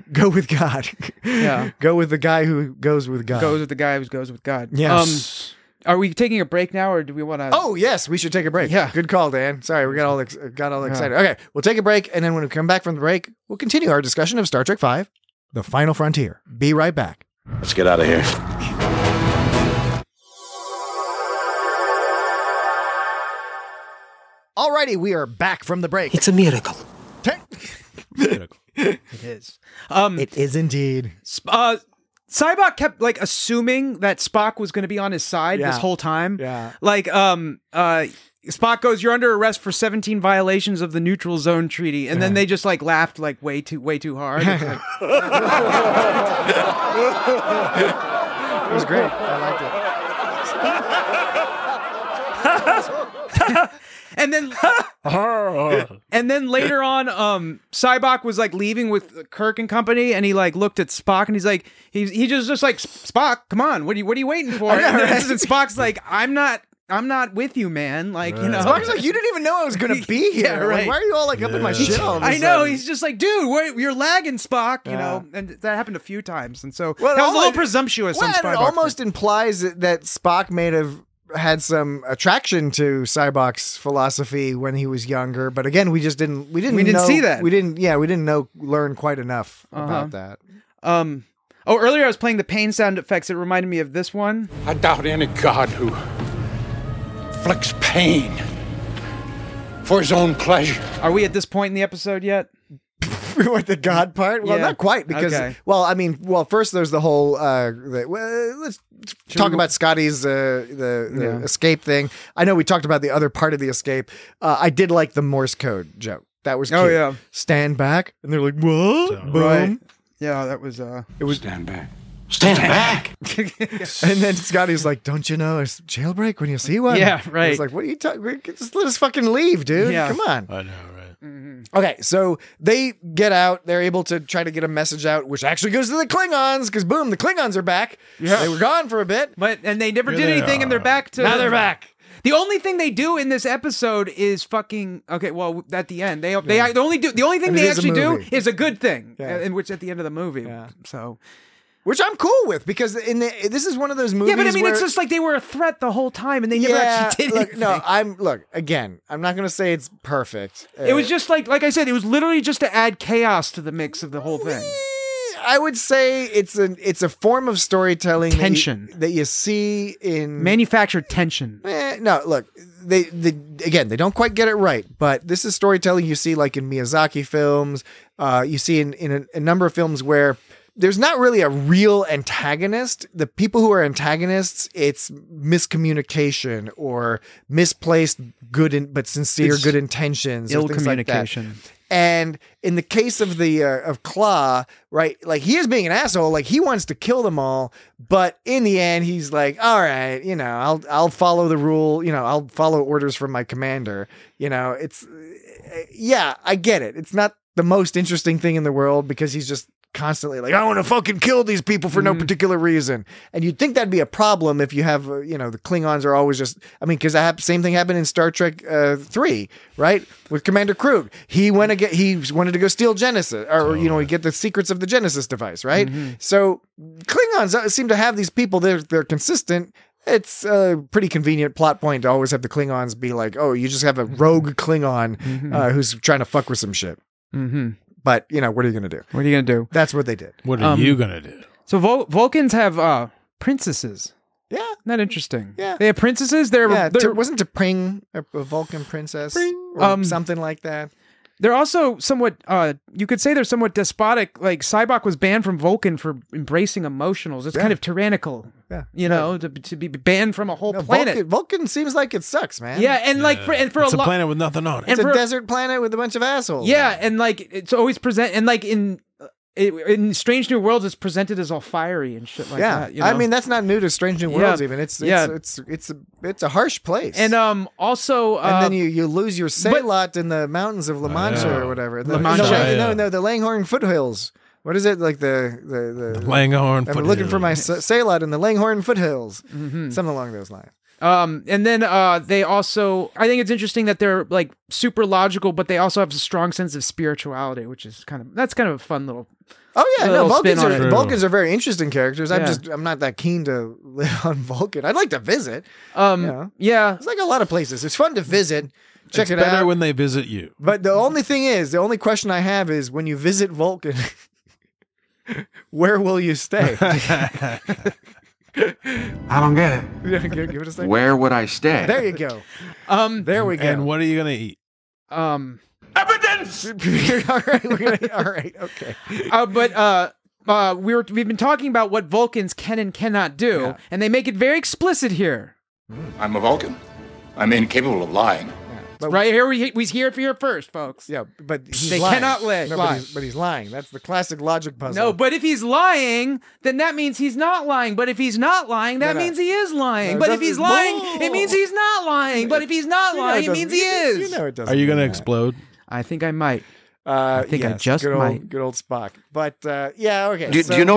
Speaker 6: Yeah,
Speaker 7: go with the guy who goes with God.
Speaker 6: Goes with the guy who goes with God.
Speaker 7: Yes.
Speaker 6: Are we taking a break now, or do we want to?
Speaker 7: Oh yes, we should take a break.
Speaker 6: Yeah,
Speaker 7: good call, Dan. Sorry, we got all excited. Okay, we'll take a break, and then when we come back from the break, we'll continue our discussion of Star Trek V: The Final Frontier. Be right back.
Speaker 3: Let's get out of here.
Speaker 7: Alrighty, we are back from the break.
Speaker 12: It's a miracle.
Speaker 6: It is.
Speaker 7: It is indeed.
Speaker 6: Cybok kept like assuming that Spock was going to be on his side this whole time.
Speaker 7: Yeah.
Speaker 6: Like, Spock goes, "You're under arrest for 17 violations of the Neutral Zone Treaty," and then they just like laughed like way too hard. It's like,
Speaker 7: it was great. I liked it.
Speaker 6: And then later on, Cybok was like leaving with Kirk and company, and he like looked at Spock, and he's like, he just like, "Spock, come on, what are you waiting for?"
Speaker 7: know, right?
Speaker 6: And Spock's like, I'm not with you, man. Like, you know,
Speaker 7: Spock's like, "You didn't even know I was going to be here.
Speaker 6: Yeah, right.
Speaker 7: Like, why are you all like up in my shit all of a
Speaker 6: I know.
Speaker 7: sudden?"
Speaker 6: He's just like, "Dude, wait, you're lagging, Spock." You
Speaker 7: Yeah.
Speaker 6: know, and that happened a few times, and so
Speaker 7: Well,
Speaker 6: that was a little
Speaker 7: almost-
Speaker 6: presumptuous.
Speaker 7: Well,
Speaker 6: on
Speaker 7: it
Speaker 6: Spybok's
Speaker 7: almost
Speaker 6: part.
Speaker 7: implies that Spock may have had some attraction to Cybok's philosophy when he was younger, but again, we didn't know,
Speaker 6: see that.
Speaker 7: we didn't learn quite enough about that.
Speaker 6: Earlier I was playing the pain sound effects. It reminded me of this one.
Speaker 5: I doubt any god who inflicts pain for his own pleasure.
Speaker 6: Are we at this point in the episode yet?
Speaker 7: What, the God part? Well,
Speaker 6: Yeah.
Speaker 7: not quite, because
Speaker 6: Okay.
Speaker 7: first there's the whole let's talk about Scotty's the escape thing. I know we talked about the other part of the escape. I did like the Morse code joke. That was cute.
Speaker 6: Oh, yeah.
Speaker 7: Stand back, and they're like, "What?" Boom.
Speaker 6: Right. Yeah, that was
Speaker 7: It was
Speaker 3: Stand back. Stand back.
Speaker 7: And then Scotty's like, "Don't you know it's jailbreak when you see one?"
Speaker 6: Yeah, right.
Speaker 7: It's like, "What are you talking? Just let us fucking leave, dude.
Speaker 6: Yeah.
Speaker 7: Come on."
Speaker 2: I know, right?
Speaker 7: Okay, so they get out. They're able to try to get a message out, which actually goes to the Klingons, because boom, the Klingons are back.
Speaker 6: Yeah.
Speaker 7: They were gone for a bit.
Speaker 6: and they never
Speaker 2: Here
Speaker 6: did
Speaker 2: they
Speaker 6: anything, and they're
Speaker 2: are.
Speaker 6: back to
Speaker 7: Now they're back.
Speaker 6: The only thing they do in this episode is fucking okay. Well, at the end, the only thing
Speaker 7: And it
Speaker 6: they
Speaker 7: is a
Speaker 6: actually do
Speaker 7: movie.
Speaker 6: is a good thing,
Speaker 7: Yeah.
Speaker 6: in which at the end of the movie.
Speaker 7: Yeah.
Speaker 6: So
Speaker 7: Which I'm cool with, because this is one of those movies.
Speaker 6: yeah, but I mean,
Speaker 7: where,
Speaker 6: it's just like they were a threat the whole time, and they never actually did
Speaker 7: look,
Speaker 6: anything.
Speaker 7: no, again, I'm not going to say it's perfect.
Speaker 6: It was just like I said, it was literally just to add chaos to the mix of the whole thing.
Speaker 7: I would say it's a form of storytelling
Speaker 6: Tension.
Speaker 7: that you see in
Speaker 6: Manufactured tension.
Speaker 7: No, look, they don't quite get it right, but this is storytelling you see like in Miyazaki films. You see in a number of films where there's not really a real antagonist. The people who are antagonists, it's miscommunication or misplaced but sincere
Speaker 6: It's
Speaker 7: good intentions, or
Speaker 6: ill
Speaker 7: things like that.
Speaker 6: communication.
Speaker 7: And in the case of of Claw, right, like he is being an asshole, like he wants to kill them all, but in the end, he's like, "All right, I'll follow the rule, I'll follow orders from my commander." It's, yeah, I get it. It's not the most interesting thing in the world, because he's just constantly like, "I want to fucking kill these people for no particular reason." And you'd think that'd be a problem if you have, the Klingons are always just, because same thing happened in Star Trek 3, right? With Commander Krug. He wanted to go steal Genesis, or, get the secrets of the Genesis device, right? So Klingons seem to have these people, they're consistent. It's a pretty convenient plot point to always have the Klingons be like, "Oh, you just have a rogue Klingon who's trying to fuck with some shit."
Speaker 6: Mm-hmm.
Speaker 7: But, what are you going to do?
Speaker 6: What are you gonna do?
Speaker 7: That's what they did.
Speaker 2: What are you gonna do?
Speaker 6: So Vulcans have princesses.
Speaker 7: Yeah.
Speaker 6: Not interesting.
Speaker 7: Yeah.
Speaker 6: They have princesses. They're
Speaker 7: Wasn't T'Pring a Vulcan princess? Or something like that.
Speaker 6: They're also somewhat, you could say they're somewhat despotic. Like, Cybok was banned from Vulcan for embracing emotionals. It's kind of tyrannical, to be banned from a whole planet.
Speaker 7: Vulcan seems like it sucks, man.
Speaker 6: Yeah, and like, for
Speaker 2: It's
Speaker 6: a
Speaker 2: a
Speaker 6: lot.
Speaker 2: planet with nothing on it.
Speaker 7: It's a desert planet with a bunch of assholes.
Speaker 6: Yeah, and like, it's always in like, in Strange New Worlds, it's presented as all fiery and shit like that.
Speaker 7: I mean, that's not new to Strange New Worlds. Even it's a harsh place.
Speaker 6: And also,
Speaker 7: and then you lose your Sailot in the mountains of La Mancha or whatever.
Speaker 6: La Mancha.
Speaker 7: No, the Langhorn foothills. What is it, like the
Speaker 2: Langhorn
Speaker 7: I'm looking for my Sailot in the Langhorn foothills. Something along those lines.
Speaker 6: And then they also, I think it's interesting that they're like super logical, but they also have a strong sense of spirituality, which is kind of a fun little.
Speaker 7: Oh yeah, no,
Speaker 6: spin on it.
Speaker 7: Vulcans are very interesting characters.
Speaker 6: Yeah.
Speaker 7: I'm not that keen to live on Vulcan. I'd like to visit.
Speaker 6: Yeah,
Speaker 7: it's like a lot of places. It's fun to visit. Check
Speaker 2: It's
Speaker 7: it
Speaker 2: better
Speaker 7: out.
Speaker 2: when they visit you.
Speaker 7: But the only question I have is, when you visit Vulcan, where will you stay?
Speaker 1: I don't get it.
Speaker 7: Give it a second.
Speaker 1: Where would I stay?
Speaker 7: There you go. There we go.
Speaker 2: And what are you gonna eat?
Speaker 3: Evidence!
Speaker 7: All right, okay.
Speaker 6: We've been talking about what Vulcans can and cannot do, and they make it very explicit here.
Speaker 5: I'm a Vulcan. I'm incapable of lying.
Speaker 7: But
Speaker 6: right here, we hear it here first, folks.
Speaker 7: Yeah, but
Speaker 6: they cannot lie.
Speaker 7: But he's lying. That's the classic logic puzzle.
Speaker 6: No, but if he's lying, then that means he's not lying. But if he's not lying, that means he is lying. But if he's lying, it means he's not lying. But if he's not lying, it means he is.
Speaker 7: You know it doesn't.
Speaker 2: Are you going to explode?
Speaker 6: I think I might. I think I just might.
Speaker 7: Good old Spock. But yeah, okay.
Speaker 3: Do you know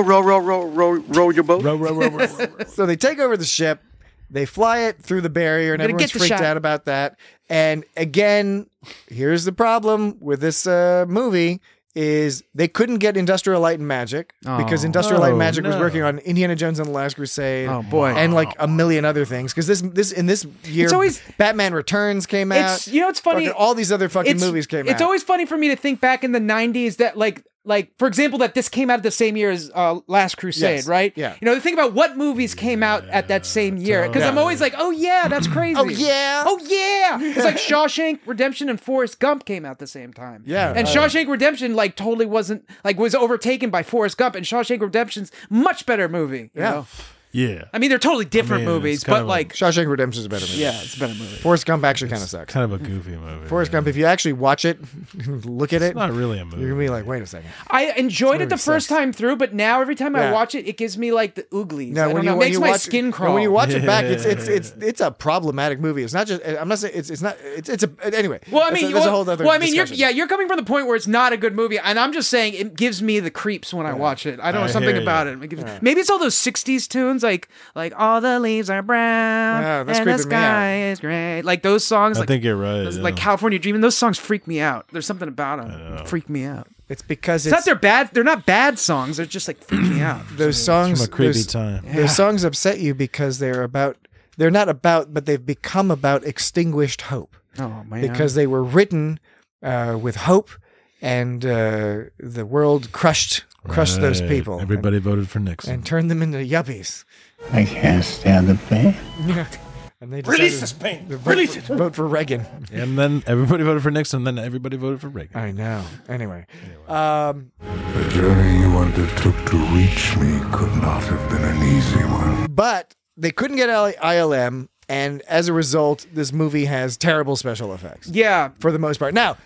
Speaker 3: row your boat?
Speaker 2: Row.
Speaker 7: So they take over the ship. They fly it through the barrier, and everyone's freaked out about that. And again, here's the problem with this movie is they couldn't get Industrial Light and Magic because Industrial Light and Magic was working on Indiana Jones and the Last Crusade.
Speaker 6: Oh boy.
Speaker 7: And like a million other things. Because this year,
Speaker 6: it's always,
Speaker 7: Batman Returns came out.
Speaker 6: You know, it's funny.
Speaker 7: All these other fucking movies came out.
Speaker 6: It's always funny for me to think back in the 90s that like, for example, that this came out at the same year as Last Crusade, right?
Speaker 7: Yeah.
Speaker 6: You know, think about what movies came out at that same year. Because I'm always like, oh, yeah, that's crazy.
Speaker 7: Oh, yeah.
Speaker 6: It's like Shawshank Redemption and Forrest Gump came out at the same time.
Speaker 7: Yeah.
Speaker 6: And Shawshank Redemption, like, totally wasn't, like, was overtaken by Forrest Gump. And Shawshank Redemption's much better movie. You know?
Speaker 2: Yeah.
Speaker 6: I mean, they're totally different movies, but like...
Speaker 7: Shawshank Redemption is a better movie.
Speaker 6: Yeah, it's a better movie.
Speaker 7: Forrest Gump actually kind of sucks.
Speaker 2: Kind of a goofy movie.
Speaker 7: Forrest Gump, if you actually watch it, look at it.
Speaker 2: It's not really a movie.
Speaker 7: You're going to be like, wait a second.
Speaker 6: I enjoyed it the first time through, but now every time I watch it, it gives me like the ooglies.
Speaker 7: No,
Speaker 6: it makes my skin crawl.
Speaker 7: When you watch it back, it's a problematic movie. It's not just. I'm not saying it's not. It's a anyway.
Speaker 6: Well, I mean,
Speaker 7: there's a whole other.
Speaker 6: Well, I mean,
Speaker 7: discussion.
Speaker 6: you're coming from the point where it's not a good movie, and I'm just saying it gives me the creeps when I watch it. I don't know something about it. Maybe it's all those '60s tunes, like all the leaves are brown
Speaker 7: that's
Speaker 6: and the
Speaker 7: creeping me out.
Speaker 6: sky is gray. Like those songs.
Speaker 2: I think you're right.
Speaker 6: Like California Dreaming. Those songs freak me out. There's something about them that freak me out.
Speaker 7: It's because
Speaker 6: it's not they're bad. They're not bad songs. They're just like freak me out.
Speaker 7: Those songs
Speaker 2: from a creepy time.
Speaker 7: Those songs upset you because they're not about, but they've become about extinguished hope.
Speaker 6: Oh man!
Speaker 7: Because they were written with hope, and the world crushed those people.
Speaker 2: Everybody voted for Nixon
Speaker 7: and turned them into yuppies.
Speaker 11: I can't stand the pain.
Speaker 7: And they
Speaker 3: Release this pain.
Speaker 7: Release it. Vote for Reagan.
Speaker 2: And then everybody voted for Nixon, and then everybody voted for Reagan.
Speaker 7: I know. Anyway.
Speaker 1: The journey you undertook to reach me could not have been an easy one.
Speaker 7: But they couldn't get ILM, and as a result, this movie has terrible special effects.
Speaker 6: Yeah.
Speaker 7: For the most part. Now,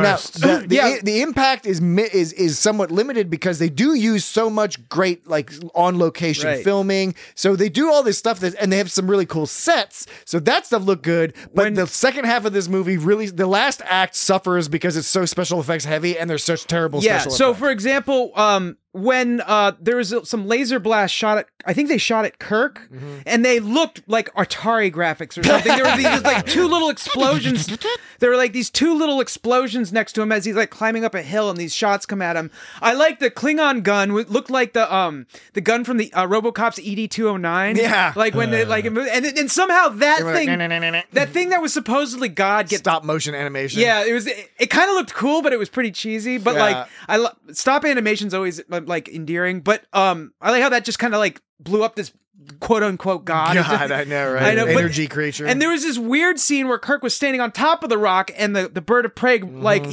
Speaker 7: the impact is somewhat limited because they do use so much great like on location filming. So they do all this stuff and they have some really cool sets. So that stuff looked good. But the second half of this movie really, the last act suffers because it's so special effects heavy and there's such terrible special effects.
Speaker 6: So for example, when there was some laser blast shot at, I think they shot at Kirk, and they looked like Atari graphics or something. There were these like two little explosions. There were like these two little explosions next to him as he's like climbing up a hill, and these shots come at him. I like the Klingon gun. It looked like the gun from the RoboCop's ED-209.
Speaker 7: Yeah,
Speaker 6: like when they like and somehow that thing that was supposedly God
Speaker 7: stop motion animation.
Speaker 6: Yeah, it kind of looked cool, but it was pretty cheesy. But like stop animation's always like endearing. But I like how that just kind of like blew up this quote unquote God.
Speaker 7: I know, right? I know, energy creature.
Speaker 6: And there was this weird scene where Kirk was standing on top of the rock, and the bird of prey,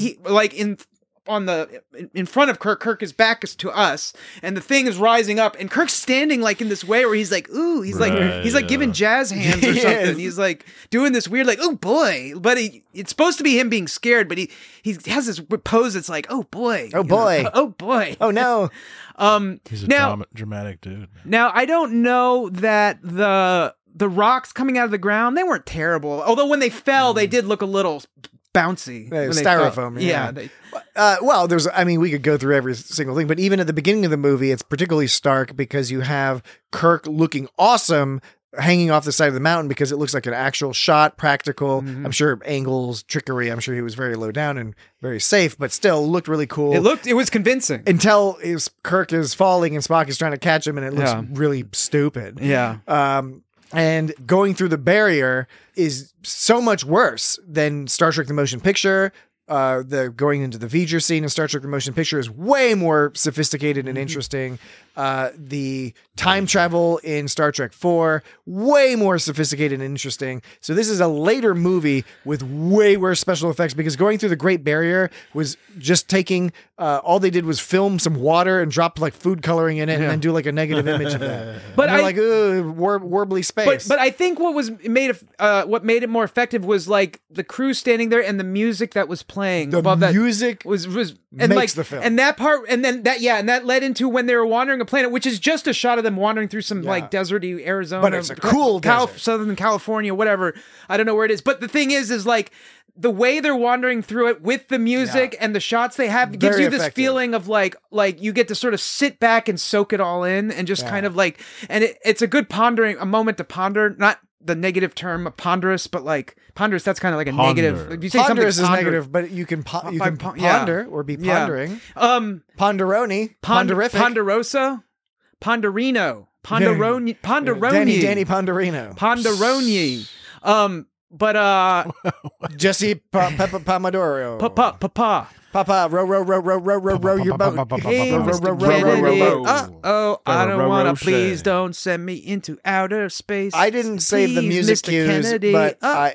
Speaker 6: in front of Kirk, his back is to us, and the thing is rising up, and Kirk's standing like in this way where he's like, ooh, he's like giving jazz hands or something. He's like doing this weird like, oh boy, but it's supposed to be him being scared, but he has this pose that's like, oh boy,
Speaker 7: oh boy,
Speaker 6: oh boy,
Speaker 7: oh no.
Speaker 2: He's a dramatic dude.
Speaker 6: Now I don't know that the rocks coming out of the ground, they weren't terrible. Although when they fell, they did look a little bouncy.
Speaker 7: Styrofoam. Yeah. We could go through every single thing, but even at the beginning of the movie, it's particularly stark because you have Kirk looking awesome hanging off the side of the mountain because it looks like an actual shot, practical. I'm sure angles, trickery. I'm sure he was very low down and very safe, but still looked really cool.
Speaker 6: It was convincing
Speaker 7: until Kirk is falling and Spock is trying to catch him, and it looks really stupid.
Speaker 6: Yeah.
Speaker 7: And going through the barrier is so much worse than Star Trek: The Motion Picture. The going into the V'ger scene in Star Trek: The Motion Picture is way more sophisticated and interesting. The time travel in Star Trek 4, way more sophisticated and interesting. So this is a later movie with way worse special effects, because going through the Great Barrier was just taking, all they did was film some water and drop like food coloring in it and then do like a negative image of that.
Speaker 6: But
Speaker 7: and like, warbly space.
Speaker 6: But I think what made it more effective was like the crew standing there and the music that was playing.
Speaker 7: The
Speaker 6: above
Speaker 7: music
Speaker 6: that was
Speaker 7: and
Speaker 6: makes
Speaker 7: like, the film.
Speaker 6: And that part, and then that led into when they were wandering a planet, which is just a shot of them wandering through some like deserty Arizona,
Speaker 7: but it's a cool desert.
Speaker 6: Southern California, whatever. I don't know where it is, but the thing is like the way they're wandering through it with the music and the shots they have gives
Speaker 7: Very
Speaker 6: you this
Speaker 7: effective.
Speaker 6: feeling of like you get to sort of sit back and soak it all in and just kind of like, and it's a good a moment to ponder, not the negative term of ponderous, but like ponderous, that's kind of like a negative. If you say
Speaker 7: Ponderous is
Speaker 6: something
Speaker 7: negative, but you can ponder or be pondering. Ponderoni, ponderific.
Speaker 6: Ponderosa, Ponderino, Ponderoni,
Speaker 7: Danny Ponderino,
Speaker 6: Ponderoni.
Speaker 7: Jesse Pomodoro. Papa, row your boat.
Speaker 6: Hey, Mr. Kennedy. I don't want to. Please don't send me into outer space.
Speaker 7: I didn't save the music
Speaker 6: Mr.
Speaker 7: cues,
Speaker 6: Kennedy.
Speaker 7: but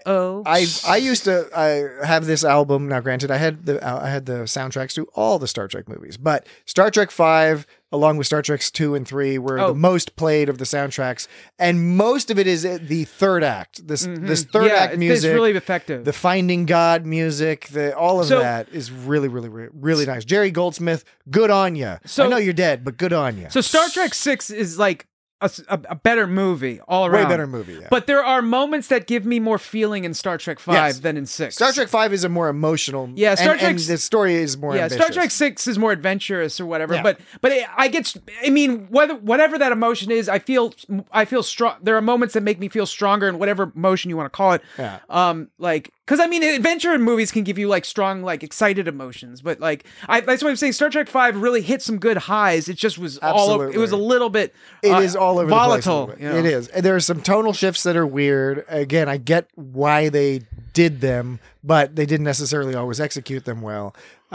Speaker 7: I used to have this album. Now, granted, I had the soundtracks to all the Star Trek movies, but Star Trek 5, along with Star Trek 2 and 3, were the most played of the soundtracks, and most of it is the third act. This third act music,
Speaker 6: it's really effective.
Speaker 7: The Finding God music, all of that is really, really, really nice. Jerry Goldsmith, good on ya. I know you're dead, but good on ya.
Speaker 6: So Star Trek 6 is like a better movie all around.
Speaker 7: Way better movie, yeah.
Speaker 6: But there are moments that give me more feeling in Star Trek 5 than in 6.
Speaker 7: Star Trek 5 is a more emotional.
Speaker 6: Yeah, Star Trek.
Speaker 7: And the story is more ambitious.
Speaker 6: Star Trek 6 is more adventurous or whatever.
Speaker 7: Yeah.
Speaker 6: But I mean, whatever that emotion is, I feel strong. There are moments that make me feel stronger in whatever emotion you want to call it.
Speaker 7: Yeah.
Speaker 6: Because I mean, adventure movies can give you like strong, like excited emotions. But like, that's what I'm saying. Star Trek 5 really hit some good highs. It just was all over. It was a little bit.
Speaker 7: It is all over
Speaker 6: volatile.
Speaker 7: the place. It is. And there are some tonal shifts that are weird. Again, I get why they did them, but they didn't necessarily always execute them well.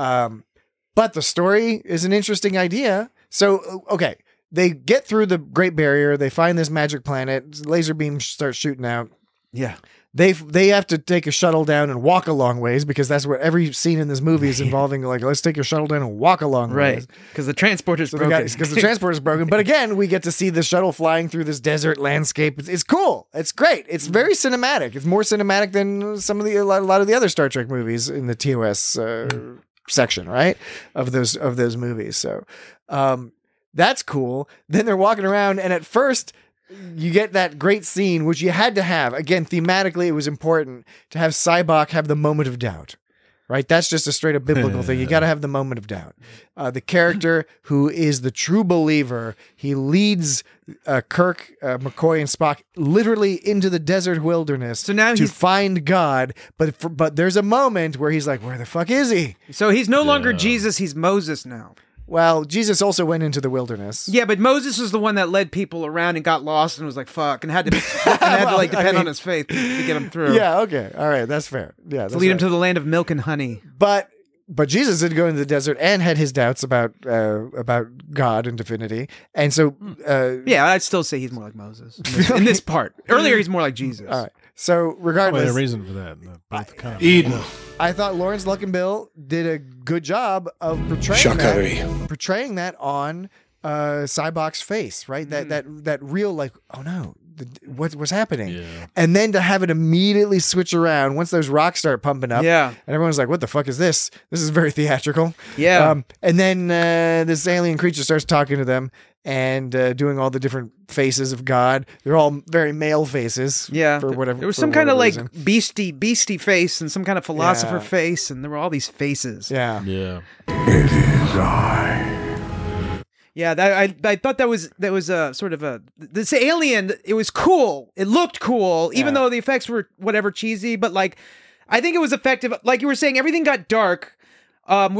Speaker 7: But the story is an interesting idea. So, okay, they get through the Great Barrier. They find this magic planet. Laser beams start shooting out.
Speaker 6: Yeah.
Speaker 7: They have to take a shuttle down and walk a long ways, because that's what every scene in this movie is involving. Like, let's take a shuttle down and walk a long ways.
Speaker 6: Right. Because the transporter's broken.
Speaker 7: Because the transporter's broken. But again, we get to see the shuttle flying through this desert landscape. It's cool. It's great. It's very cinematic. It's more cinematic than a lot of the other Star Trek movies in the TOS section, right? Of those movies. So that's cool. Then they're walking around, and at first, you get that great scene, which you had to have. Again, thematically, it was important to have Sybok have the moment of doubt, right? That's just a straight up biblical thing. You got to have the moment of doubt. The character who is the true believer, he leads Kirk, McCoy, and Spock literally into the desert wilderness to find God. But there's a moment where he's like, where the fuck is he?
Speaker 6: So he's no longer Jesus, he's Moses now.
Speaker 7: Well, Jesus also went into the wilderness.
Speaker 6: Yeah, but Moses was the one that led people around and got lost and was like, fuck, and had to depend on his faith to get him through.
Speaker 7: Yeah, okay. All right, that's fair. Yeah, that's
Speaker 6: to lead him to the land of milk and honey.
Speaker 7: But Jesus did go into the desert and had his doubts about God and divinity. And so
Speaker 6: yeah, I'd still say he's more like Moses in this part. Earlier he's more like Jesus.
Speaker 7: All right. So regardless,
Speaker 2: a reason for that.
Speaker 7: Eden. I thought Lawrence Luckenbill did a good job of portraying that on Sybok's face, right? That real, like, oh no, what's happening? Yeah. And then to have it immediately switch around once those rocks start pumping up.
Speaker 6: Yeah. And
Speaker 7: everyone's like, what the fuck is this? This is very theatrical.
Speaker 6: Yeah.
Speaker 7: And then this alien creature starts talking to them and doing all the different faces of God. They're all very male faces.
Speaker 6: Yeah.
Speaker 7: For whatever.
Speaker 6: There was some kind of like beastie face and some kind of philosopher face, and there were all these faces.
Speaker 7: Yeah.
Speaker 2: Yeah.
Speaker 1: It is I.
Speaker 6: Yeah, I thought that was a sort of this alien. It was cool. It looked cool, even though the effects were whatever cheesy. But like, I think it was effective. Like you were saying, everything got dark, which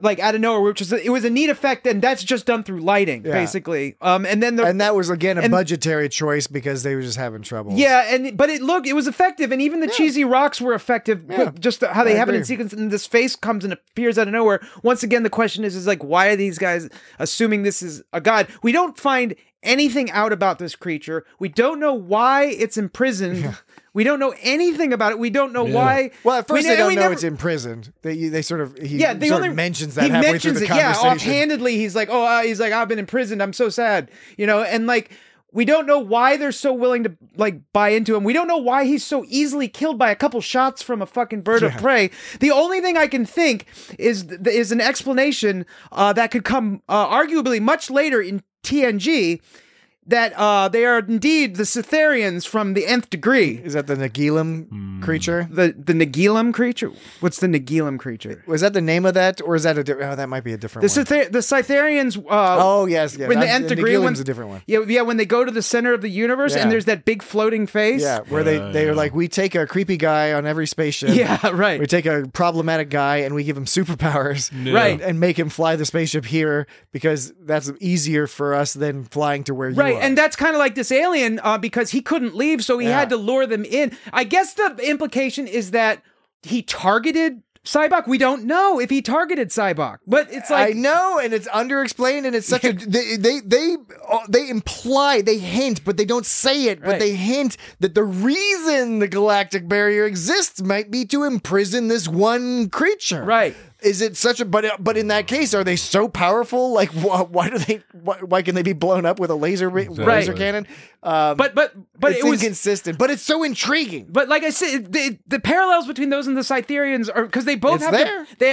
Speaker 6: like out of nowhere, which is it was a neat effect, and that's just done through lighting, basically. And then
Speaker 7: that was again a budgetary choice because they were just having trouble.
Speaker 6: Yeah, but it was effective, and even the cheesy rocks were effective. Just how they have it in sequence, and this face comes and appears out of nowhere. Once again, the question is like, why are these guys assuming this is a god? We don't find anything out about this creature. We don't know why it's imprisoned. Yeah. We don't know anything about it. We don't know why.
Speaker 7: Well, at first they don't know it's imprisoned. They sort of mentions that halfway through the conversation.
Speaker 6: Yeah, offhandedly, he's like, I've been imprisoned. I'm so sad, and like. We don't know why they're so willing to like buy into him. We don't know why he's so easily killed by a couple shots from a fucking bird of prey. The only thing I can think is an explanation that could come arguably much later in TNG. That they are indeed the Cytherians from the Nth Degree.
Speaker 7: Is that the Nagilum creature?
Speaker 6: The Nagilum creature? What's the Nagilum creature?
Speaker 7: Was that the name of that, or is that that might be a different one?
Speaker 6: The Cytherians.
Speaker 7: Yes.
Speaker 6: When the Nth Degree,
Speaker 7: Nagilum's a different one.
Speaker 6: Yeah. When they go to the center of the universe, and there's that big floating face.
Speaker 7: Yeah, where they are like, we take a creepy guy on every spaceship.
Speaker 6: Yeah, right.
Speaker 7: We take a problematic guy and we give him superpowers,
Speaker 6: right,
Speaker 7: and make him fly the spaceship here because that's easier for us than flying to where you are.
Speaker 6: And that's kind of like this alien because he couldn't leave, so he had to lure them in. I guess the implication is that he targeted Sybok. We don't know if he targeted Sybok, but it's like
Speaker 7: I know, and it's underexplained, and it's such a they imply, they hint, but they don't say it, but they hint that the reason the galactic barrier exists might be to imprison this one creature.
Speaker 6: Right.
Speaker 7: Is it such a but in that case, are they so powerful? Like, why can they be blown up with a laser cannon?
Speaker 6: But
Speaker 7: it's inconsistent. But it's so intriguing.
Speaker 6: But like I said, the parallels between those and the Cytherians are because they both have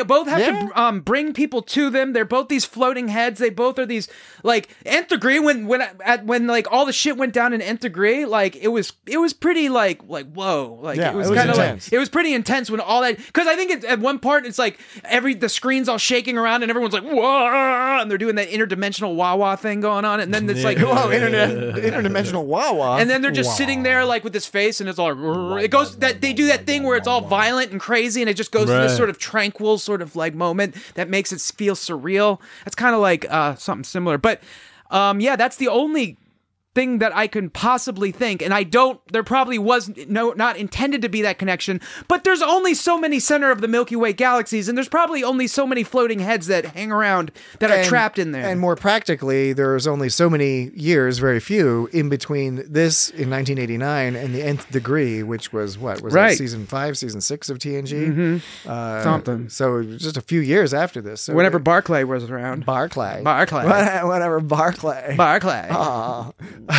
Speaker 6: to bring people to them. They're both these floating heads. They both are these like Nth Degree. When like all the shit went down in Nth Degree, like it was pretty like whoa, like it was kind of like it was pretty intense when all that, because I think at one part it's like the screen's all shaking around and everyone's like whoa, and they're doing that interdimensional wah-wah thing going on, and then it's like
Speaker 7: whoa, interdimensional wah-wah,
Speaker 6: and then they're just sitting there like with this face, and it's all it goes that they do that thing where it's all violent and crazy, and it just goes to this sort of tranquil sort of like moment that makes it feel surreal. That's kind of like something similar, but that's the only thing that I can possibly think, and there probably was not intended to be that connection, but there's only so many center of the Milky Way galaxies, and there's probably only so many floating heads that hang around that are trapped in there.
Speaker 7: And more practically, there's only so many years, very few, in between this in 1989 and the Nth Degree, which was that season 5, season 6 of TNG?
Speaker 6: Mm-hmm. Something.
Speaker 7: So just a few years after this. So
Speaker 6: whenever Barclay was around.
Speaker 7: Barclay.
Speaker 6: Whenever
Speaker 7: Barclay.
Speaker 6: Aww.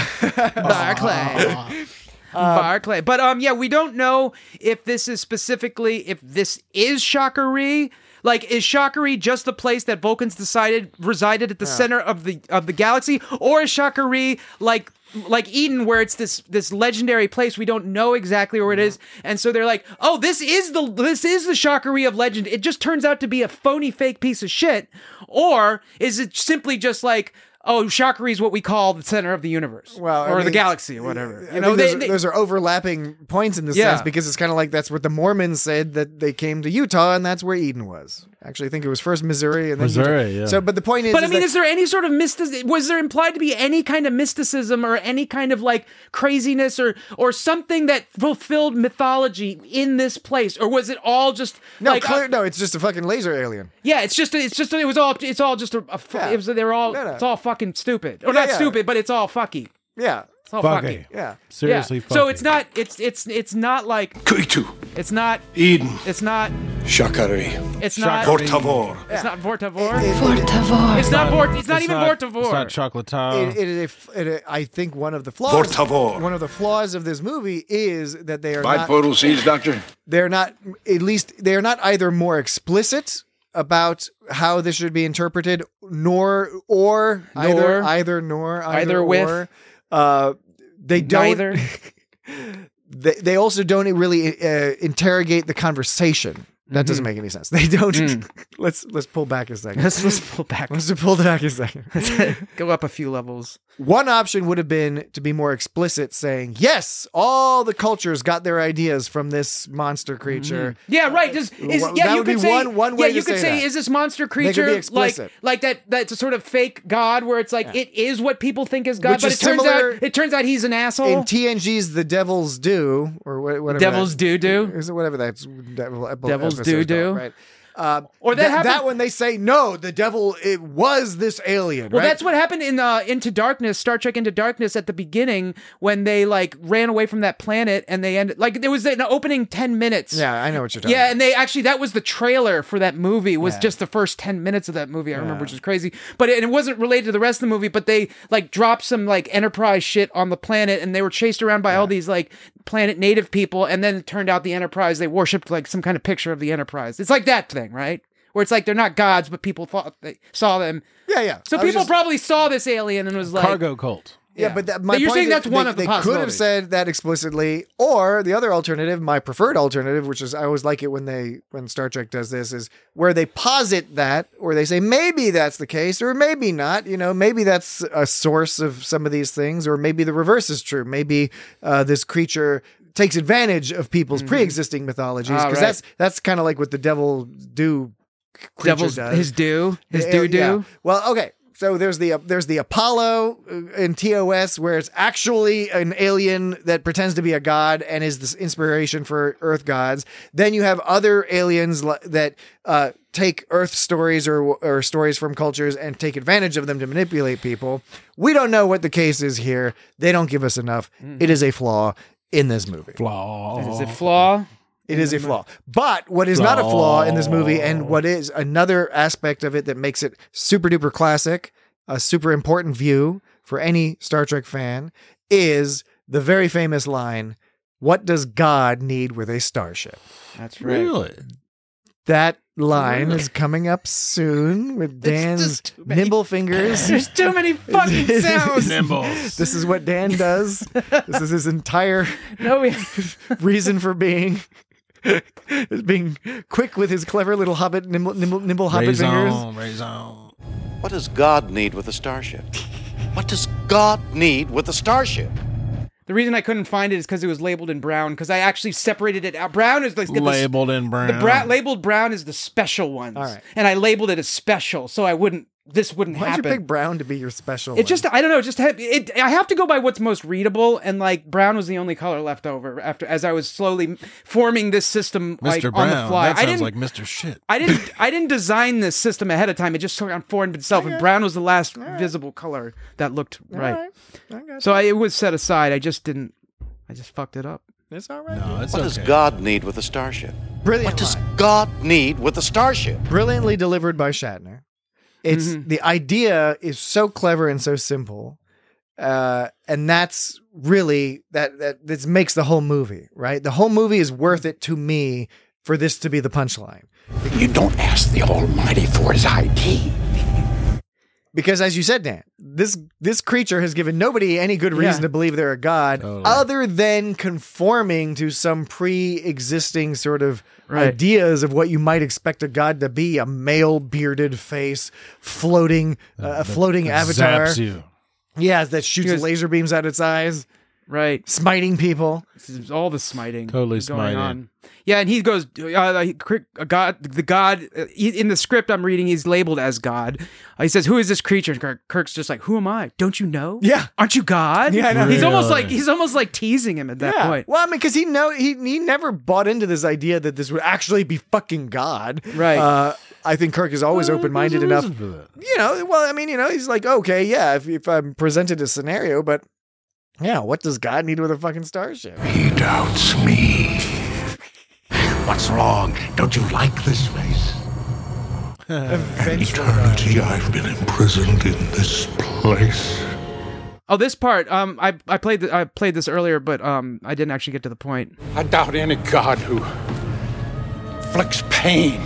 Speaker 6: Barclay. But we don't know if this is Shakari. Like, is Shakari just the place that Vulcans decided resided at the center of the galaxy, or is Shakari like Eden, where it's this legendary place we don't know exactly where it is, and so they're like, oh, this is the Shakari of legend. It just turns out to be a phony, fake piece of shit, or is it simply just like, oh, Shakari is what we call the center of the universe, the galaxy, or whatever.
Speaker 7: Those are overlapping points in this sense, because it's kind of like that's what the Mormons said, that they came to Utah and that's where Eden was. Actually, I think it was first Missouri and then Utah.
Speaker 2: Yeah.
Speaker 7: So, but the point is,
Speaker 6: is there any sort of was there implied to be any kind of mysticism or any kind of like craziness or something that fulfilled mythology in this place, or was it all just
Speaker 7: it's just a fucking laser alien.
Speaker 6: Yeah, it's all fucking stupid, or not stupid, but it's all fucky.
Speaker 7: Yeah.
Speaker 6: It's all fucky.
Speaker 7: Yeah.
Speaker 2: Seriously fucky.
Speaker 6: So it's not like
Speaker 5: Kuitu.
Speaker 6: It's not
Speaker 5: Eden.
Speaker 6: It's not
Speaker 5: Shakari.
Speaker 6: It's not
Speaker 5: Vortavor.
Speaker 6: It's not Vortavor.
Speaker 12: Vortavor.
Speaker 6: It's not even Vortavor.
Speaker 2: It's not Chocolatao.
Speaker 7: I think one of the flaws.
Speaker 5: Vortavor.
Speaker 7: One of the flaws of this movie is that they are
Speaker 5: bipodal seeds, Doctor.
Speaker 7: They're not. At least they are not either more explicit about how this should be interpreted, nor they don't.
Speaker 6: Neither.
Speaker 7: They also don't really interrogate the conversation That doesn't make any sense. They don't. Let's pull back a second.
Speaker 6: Let's pull back.
Speaker 7: Let's pull back a second.
Speaker 6: Go up a few levels.
Speaker 7: One option would have been to be more explicit, saying, yes, all the cultures got their ideas from this monster creature.
Speaker 6: Yeah, right.
Speaker 7: that
Speaker 6: You
Speaker 7: would
Speaker 6: could
Speaker 7: be
Speaker 6: say
Speaker 7: one way
Speaker 6: you
Speaker 7: to
Speaker 6: could
Speaker 7: say
Speaker 6: say,
Speaker 7: that.
Speaker 6: is this monster
Speaker 7: They could
Speaker 6: creature
Speaker 7: be explicit.
Speaker 6: like that's a sort of fake god where it's like it is what people think is God,
Speaker 7: Which
Speaker 6: but
Speaker 7: is
Speaker 6: it turns out he's an asshole.
Speaker 7: In TNG's The Devil's Due, or whatever.
Speaker 6: Devil's Do.
Speaker 7: Is it whatever that's
Speaker 6: Devil's Do.
Speaker 7: Right.
Speaker 6: Or
Speaker 7: that one they say, no, the devil, it was this alien.
Speaker 6: Well,
Speaker 7: right?
Speaker 6: that's what happened in Into Darkness, Star Trek Into Darkness at the beginning when they like ran away from that planet and they ended like there was an opening 10 minutes.
Speaker 7: Yeah, I know what you're talking about.
Speaker 6: Yeah, and they actually that was the trailer for that movie was just the first 10 minutes of that movie. I remember, which is crazy. But it wasn't related to the rest of the movie, but they like dropped some like Enterprise shit on the planet and they were chased around by all these like planet native people, and then it turned out the Enterprise, they worshipped like some kind of picture of the Enterprise. It's like that thing, right? Where it's like they're not gods, but people thought they saw them.
Speaker 7: Yeah.
Speaker 6: So people probably saw this alien and was like
Speaker 2: Cargo cult.
Speaker 7: Yeah, but my
Speaker 6: you're
Speaker 7: point
Speaker 6: saying
Speaker 7: is
Speaker 6: that's one of the
Speaker 7: they could have
Speaker 6: possibilities.
Speaker 7: said that explicitly, or the other alternative, my preferred alternative, which is I always like it when Star Trek does this, is where they posit that, or they say maybe that's the case, or maybe not. You know, maybe that's a source of some of these things, or maybe the reverse is true. Maybe this creature takes advantage of people's pre-existing mythologies, because that's kind of like what the devil do.
Speaker 6: Devil's
Speaker 7: does.
Speaker 6: his do.
Speaker 7: Yeah. Well, okay. So there's the Apollo in TOS where it's actually an alien that pretends to be a god and is this inspiration for Earth gods. Then you have other aliens that take Earth stories or stories from cultures and take advantage of them to manipulate people. We don't know what the case is here. They don't give us enough. It is a flaw in this movie.
Speaker 6: Is it flaw?
Speaker 7: It is a flaw. But what is not a flaw in this movie, and what is another aspect of it that makes it super duper classic, a super important view for any Star Trek fan, is the very famous line, "What does God need with a starship?"
Speaker 6: That's right.
Speaker 2: Really?
Speaker 7: That line is coming up soon with Dan's nimble fingers.
Speaker 6: There's too many fucking sounds.
Speaker 2: Nimbles.
Speaker 7: This is what Dan does. This is his entire reason for being. Is being quick with his clever little hobbit, nimble hobbit fingers.
Speaker 2: Raison.
Speaker 3: What does God need with a starship? What does God need with a starship?
Speaker 6: The reason I couldn't find it is because it was labeled in brown, because I actually separated it out. Brown is like
Speaker 2: Labeled in brown.
Speaker 6: Labeled brown is the special ones.
Speaker 7: All right.
Speaker 6: And I labeled it as special, so this wouldn't
Speaker 7: Why'd
Speaker 6: happen.
Speaker 7: you pick brown to be your special?
Speaker 6: It just, I don't know, I have to go by what's most readable, and like brown was the only color left over as I was slowly forming this system like
Speaker 2: Mr.
Speaker 6: on the
Speaker 2: Brown.
Speaker 6: fly.
Speaker 2: That sounds like Mr. Shit.
Speaker 6: I didn't design this system ahead of time. It just sort of formed itself, and brown was the last visible color that looked right. So it was set aside. I just fucked it up.
Speaker 7: It's all right.
Speaker 2: No, it's
Speaker 3: What
Speaker 2: okay.
Speaker 3: does God need with a starship?
Speaker 7: Brilliant.
Speaker 3: What does God need with a starship?
Speaker 7: Brilliantly delivered by Shatner. It's the idea is so clever and so simple, and that's really that this makes the whole movie, right? The whole movie is worth it to me for this to be the punchline.
Speaker 5: You don't ask the Almighty for his ID.
Speaker 7: Because as you said, Dan, this creature has given nobody any good reason to believe they're a god, other than conforming to some pre-existing sort of ideas of what you might expect a god to be: a male bearded face, floating avatar.
Speaker 2: Zaps you.
Speaker 7: Yeah, that shoots laser beams out its eyes.
Speaker 6: Right.
Speaker 7: Smiting people.
Speaker 6: This is all the smiting.
Speaker 2: Totally
Speaker 6: going
Speaker 2: smiting.
Speaker 6: on. Yeah, and he goes, God, in the script I'm reading, he's labeled as God. He says, "Who is this creature?" And Kirk's just like, "Who am I? Don't you know?
Speaker 7: Yeah.
Speaker 6: Aren't you God?"
Speaker 7: Yeah, I know.
Speaker 6: He's almost like teasing him at that point.
Speaker 7: Well, I mean, because he never bought into this idea that this would actually be fucking God.
Speaker 6: Right.
Speaker 7: I think Kirk is always open-minded enough.
Speaker 2: For that.
Speaker 7: You know, well, I mean, he's like, okay, yeah, if I'm presented a scenario, but yeah, what does God need with a fucking starship?
Speaker 1: He doubts me. What's wrong? Don't you like this face? An eternity I've been imprisoned in this place.
Speaker 6: Oh, this part, I played this earlier, but I didn't actually get to the point.
Speaker 5: I doubt any god who inflicts pain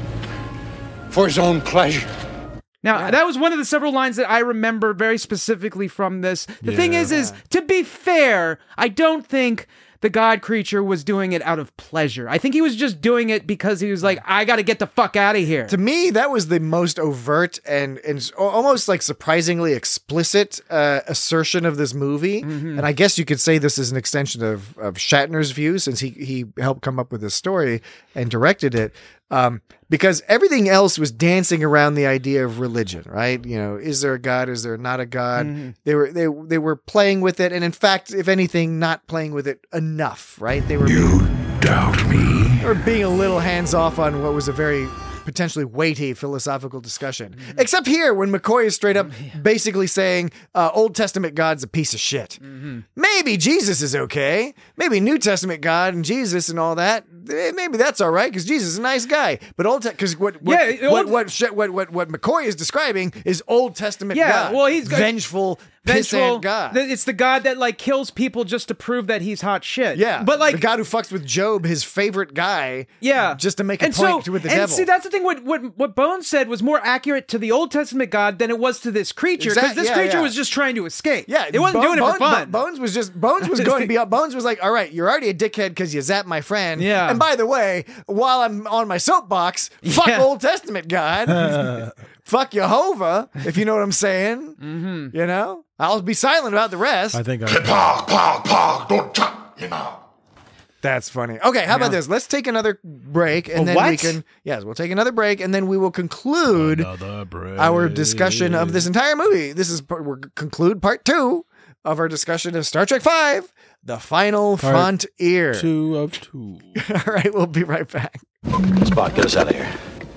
Speaker 5: for his own pleasure.
Speaker 6: Now, that was one of the several lines that I remember very specifically from this. The thing is, to be fair, I don't think the God creature was doing it out of pleasure. I think he was just doing it because he was like, I got to get the fuck out of here.
Speaker 7: To me, that was the most overt and almost like surprisingly explicit assertion of this movie.
Speaker 6: Mm-hmm.
Speaker 7: And I guess you could say this is an extension of Shatner's view, since he helped come up with this story and directed it. Because everything else was dancing around the idea of religion, right? You know, is there a God? Is there not a God?
Speaker 6: Mm-hmm.
Speaker 7: They were playing with it, and in fact, if anything, not playing with it enough, right? They were
Speaker 1: doubt me?
Speaker 7: Or being a little hands off on what was a very potentially weighty philosophical discussion.
Speaker 6: Mm-hmm.
Speaker 7: Except here, when McCoy is straight up basically saying Old Testament God's a piece of shit.
Speaker 6: Mm-hmm.
Speaker 7: Maybe Jesus is okay. Maybe New Testament God and Jesus and all that. Maybe that's all right because Jesus is a nice guy. But because what McCoy is describing is Old Testament God.
Speaker 6: Well, he's
Speaker 7: vengeful God.
Speaker 6: It's the God that like kills people just to prove that he's hot shit.
Speaker 7: Yeah,
Speaker 6: but like
Speaker 7: the God who fucks with Job, his favorite guy.
Speaker 6: Yeah,
Speaker 7: just to make a point with the devil.
Speaker 6: See, that's the thing. What Bones said was more accurate to the Old Testament God than it was to this creature, because this creature was just trying to escape.
Speaker 7: Yeah,
Speaker 6: it wasn't doing it for fun.
Speaker 7: Bones was going beyond. Bones was like, all right, you're already a dickhead because you zapped my friend.
Speaker 6: Yeah.
Speaker 7: And by the way, while I'm on my soapbox, fuck Old Testament God. Fuck Jehovah, if you know what I'm saying.
Speaker 6: Mm-hmm.
Speaker 7: You know? I'll be silent about the rest.
Speaker 2: I think
Speaker 1: don't chop me now.
Speaker 7: That's funny. Okay, how about this? Let's take another break, and then we can. Yes, we'll take another break, and then we will conclude our discussion of this entire movie. We'll conclude part 2 of our discussion of Star Trek V: The Final Frontier.
Speaker 2: 2 of 2.
Speaker 7: All right, we'll be right back.
Speaker 3: Spock, get us out of here.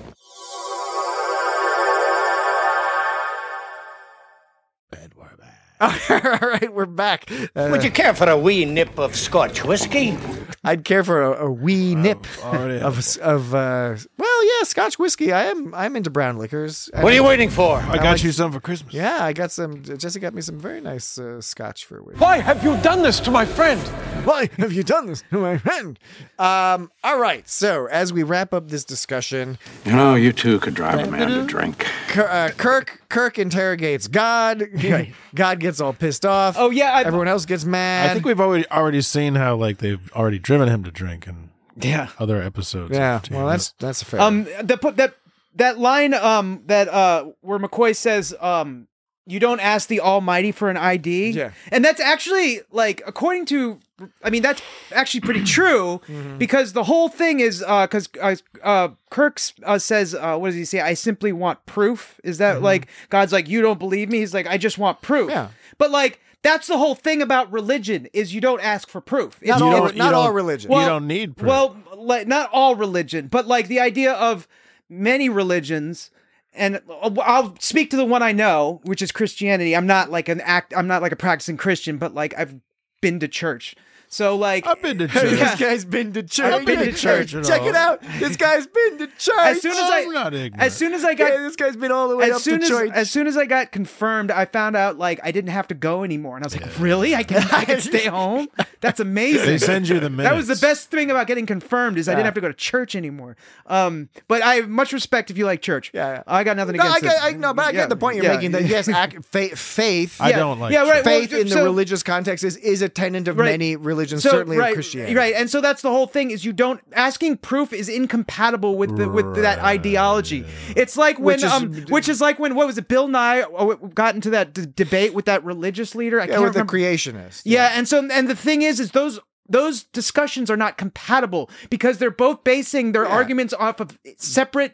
Speaker 7: All right, we're back.
Speaker 10: Would you care for a wee nip of Scotch whiskey?
Speaker 7: I'd care for a wee nip of Scotch whiskey. I'm into brown liquors.
Speaker 10: What are you waiting for?
Speaker 2: I got you some for Christmas.
Speaker 7: Yeah, I got some. Jesse got me some very nice Scotch for week.
Speaker 9: Why have you done this to my friend?
Speaker 7: Why have you done this to my friend? All right. So as we wrap up this discussion,
Speaker 5: you know, you two could drive a man to drink.
Speaker 7: Kirk interrogates God. God gets all pissed off.
Speaker 6: Oh yeah,
Speaker 7: everyone else gets mad.
Speaker 2: I think we've already seen how like they've already driven him to drink in other episodes.
Speaker 7: Yeah, well that's fair.
Speaker 6: That line where McCoy says you don't ask the Almighty for an ID.
Speaker 7: Yeah,
Speaker 6: and that's actually like according to. I mean, that's actually pretty true because the whole thing is because Kirk says, what does he say? I simply want proof. Is that like God's like, you don't believe me? He's like, I just want proof.
Speaker 7: Yeah.
Speaker 6: But like, that's the whole thing about religion is you don't ask for proof.
Speaker 7: Not all religion.
Speaker 2: Well, you don't need proof.
Speaker 6: Well, like, not all religion, but like the idea of many religions. And I'll speak to the one I know, which is Christianity. I'm not like a practicing Christian, but like I've been to church. So like
Speaker 2: I've been to church.
Speaker 7: This guy's been to church.
Speaker 6: I've been to church.
Speaker 7: Check it out. This guy's been to church.
Speaker 6: As soon as I got
Speaker 7: this guy's been all the way up to church.
Speaker 6: As soon as I got confirmed, I found out like I didn't have to go anymore, and I was like, really? I can stay home? That's amazing.
Speaker 2: They send you the minutes.
Speaker 6: That was the best thing about getting confirmed is I didn't have to go to church anymore. But I have much respect if you like church.
Speaker 7: Yeah.
Speaker 6: I got nothing against it.
Speaker 7: I get the point you're making. That yes, faith.
Speaker 2: I don't like.
Speaker 6: right.
Speaker 7: Faith in the religious context is a tenet of many religions, certainly of Christianity.
Speaker 6: Right, and so that's the whole thing is asking proof is incompatible with that ideology. It's like when which is like when what was it, Bill Nye got into that debate with that religious leader. I can't remember.
Speaker 7: The creationist.
Speaker 6: Yeah, and the thing is those discussions are not compatible because they're both basing their arguments off of separate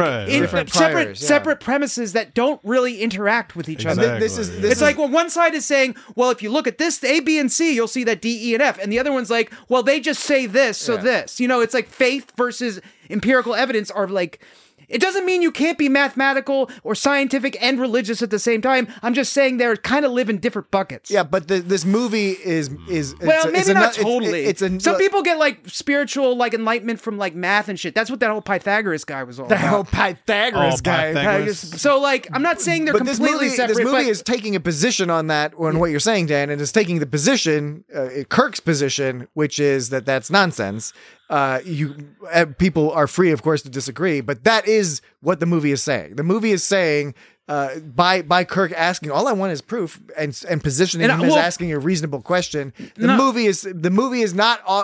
Speaker 6: separate premises that don't really interact with each other. It's like one side is saying, well, if you look at this A, B, and C, you'll see that D, E, and F, and the other one's like, well, they just say this, so this. You know, it's like faith versus empirical evidence are like. It doesn't mean you can't be mathematical or scientific and religious at the same time. I'm just saying they kind of live in different buckets.
Speaker 7: Yeah, but this movie is
Speaker 6: well, maybe not totally.
Speaker 7: Some
Speaker 6: people get like spiritual like enlightenment from like math and shit. That's what that whole Pythagoras guy was all about.
Speaker 7: The whole Pythagoras guy.
Speaker 6: So like, I'm not saying they're completely separate.
Speaker 7: This movie is taking a position on that, on what you're saying, Dan, and is taking the position, Kirk's position, which is that that's nonsense. People are free, of course, to disagree, but that is what the movie is saying. The movie is saying by Kirk asking, all I want is proof, and positioning him as asking a reasonable question. The movie is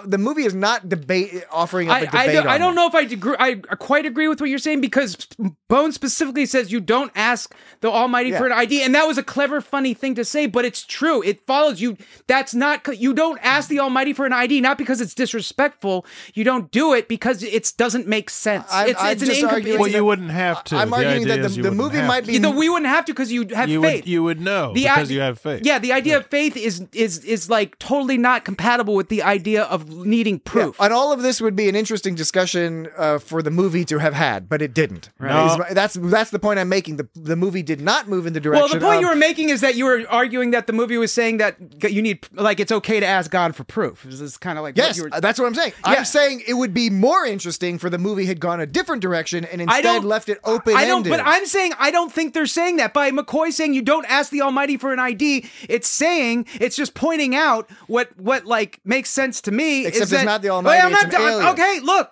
Speaker 7: not debate offering up a debate.
Speaker 6: I don't know if I quite agree with what you're saying, because Bones specifically says you don't ask the Almighty for an ID, and that was a clever, funny thing to say, but it's true. It follows you. You don't ask the Almighty for an ID, not because it's disrespectful. You don't do it because it doesn't make sense.
Speaker 2: Well, you wouldn't have to.
Speaker 7: I'm arguing that the movie might be.
Speaker 6: We wouldn't have to because you have faith.
Speaker 2: You would know because you have faith.
Speaker 6: Yeah, the idea of faith is like totally not compatible with the idea of needing proof.
Speaker 7: Yeah, and all of this would be an interesting discussion for the movie to have had, but it didn't. Right? No. That's the point I'm making. The movie did not move in the direction.
Speaker 6: Well, the point you were making is that you were arguing that the movie was saying that you need, like, it's okay to ask God for proof. This is kind of like
Speaker 7: that's what I'm saying. Yeah. I'm saying it would be more interesting for the movie had gone a different direction and instead left it open-ended.
Speaker 6: But I'm saying I don't think they're saying that. By McCoy saying you don't ask the Almighty for an ID, it's just pointing out what like makes sense to me.
Speaker 7: Except it's not the Almighty. Wait, it's an alien.
Speaker 6: Okay, look.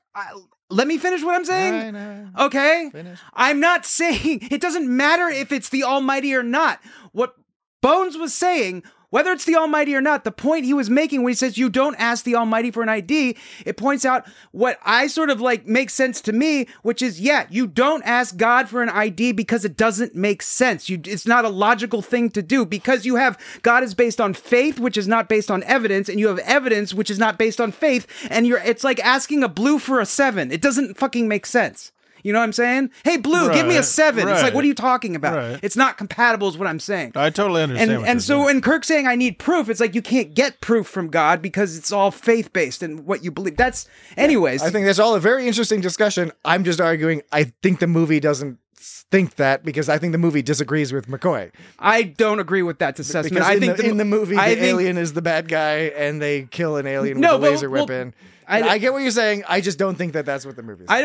Speaker 6: Let me finish what I'm saying. No. Okay, finish. I'm not saying it doesn't matter if it's the Almighty or not. What Bones was saying, whether it's the Almighty or not, the point he was making when he says you don't ask the Almighty for an ID, it points out what I sort of like makes sense to me, which is, you don't ask God for an ID because it doesn't make sense. It's not a logical thing to do, because you have God is based on faith, which is not based on evidence, and you have evidence, which is not based on faith, and it's like asking a blue for a 7. It doesn't fucking make sense. You know what I'm saying? Hey, Blue, give me a 7. Right. It's like, what are you talking about? Right. It's not compatible is what I'm saying.
Speaker 2: I totally understand.
Speaker 6: And so when Kirk's saying I need proof, it's like you can't get proof from God because it's all faith-based and what you believe. That's, anyways.
Speaker 7: I think that's all a very interesting discussion. I'm just arguing I think the movie doesn't think that, because I think the movie disagrees with McCoy.
Speaker 6: I don't agree with that assessment.
Speaker 7: Because I think in the movie, the alien is the bad guy and they kill an alien with a laser weapon. I get what you're saying. I just don't think that that's what the movie is.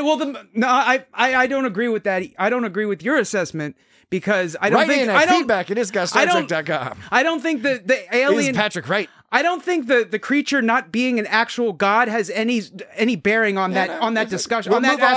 Speaker 6: I don't agree with that. I don't agree with your assessment, because I don't think
Speaker 7: feedback. It is StarTrek.com.
Speaker 6: I don't think that the alien
Speaker 7: is Patrick Wright.
Speaker 6: I don't think the creature not being an actual god has any bearing on that discussion.
Speaker 7: We'll move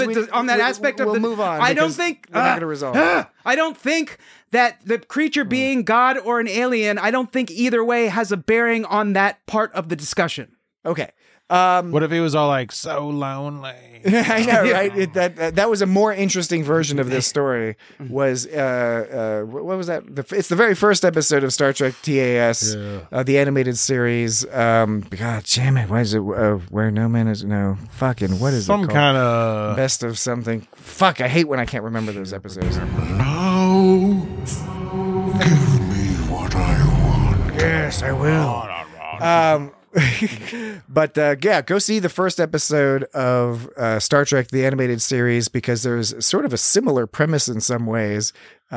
Speaker 7: on.
Speaker 6: I don't think
Speaker 7: we're not going to resolve.
Speaker 6: I don't think that the creature being God or an alien, I don't think either way has a bearing on that part of the discussion.
Speaker 7: Okay.
Speaker 2: What if he was all like, so lonely?
Speaker 7: I know, right? That was a more interesting version of this story. Was what was that? It's the very first episode of Star Trek TAS, the animated series. God damn it! Why is it where no man is fucking what is
Speaker 2: some
Speaker 7: it called?
Speaker 2: Kind of
Speaker 7: best of something? Fuck! I hate when I can't remember those episodes.
Speaker 1: Now, give me what I want.
Speaker 7: Yes, I will. But go see the first episode of Star Trek the animated series, because there's sort of a similar premise in some ways,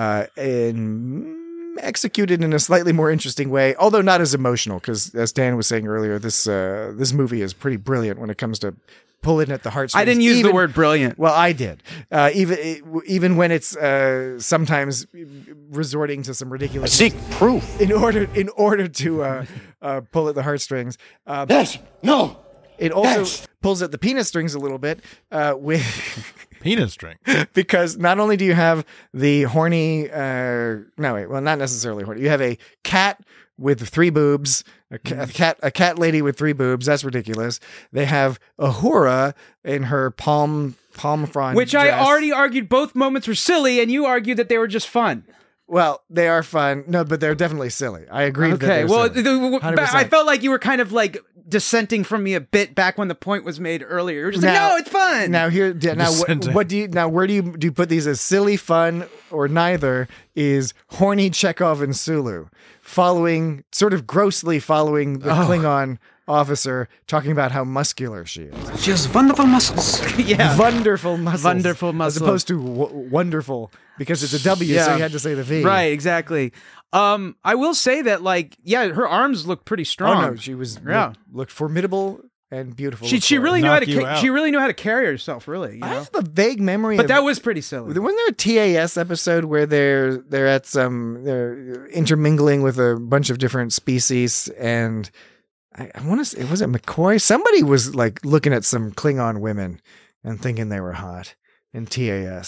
Speaker 7: and executed in a slightly more interesting way, although not as emotional, because as Dan was saying earlier, this movie is pretty brilliant when it comes to pulling at the heartstrings.
Speaker 6: I didn't use the word brilliant.
Speaker 7: Well, I did. Even when it's sometimes resorting to some ridiculous.
Speaker 10: I seek proof
Speaker 7: in order to pull at the heartstrings.
Speaker 10: Yes. No.
Speaker 7: It also pulls at the penis strings a little bit with
Speaker 2: penis string,
Speaker 7: because not only do you have the horny, not necessarily horny. You have a cat with 3 boobs, a cat lady with 3 boobs. That's ridiculous. They have Uhura in her palm frond,
Speaker 6: which
Speaker 7: dress.
Speaker 6: I already argued both moments were silly, and you argued that they were just fun.
Speaker 7: Well, they are fun. No, but they're definitely silly. I agree.
Speaker 6: Okay. I felt like you were kind of like dissenting from me a bit back when the point was made earlier. You're just like, no, it's fun.
Speaker 7: Now where do you put these as silly, fun, or neither? Is horny Chekhov and Sulu sort of grossly following the Klingon officer, talking about how muscular she is.
Speaker 6: She has wonderful muscles.
Speaker 7: Yeah. Wonderful muscles.
Speaker 6: Wonderful muscles.
Speaker 7: As opposed to wonderful, because it's a W, so you had to say the V.
Speaker 6: Right, exactly. I will say that, her arms look pretty strong.
Speaker 7: Oh, no, she was looked formidable and beautiful.
Speaker 6: She really knew how to carry herself, really.
Speaker 7: I have a vague memory
Speaker 6: that was pretty silly.
Speaker 7: Wasn't there a TAS episode where they're intermingling with a bunch of different species, and I want to say, was it McCoy? Somebody was like looking at some Klingon women and thinking they were hot in TAS.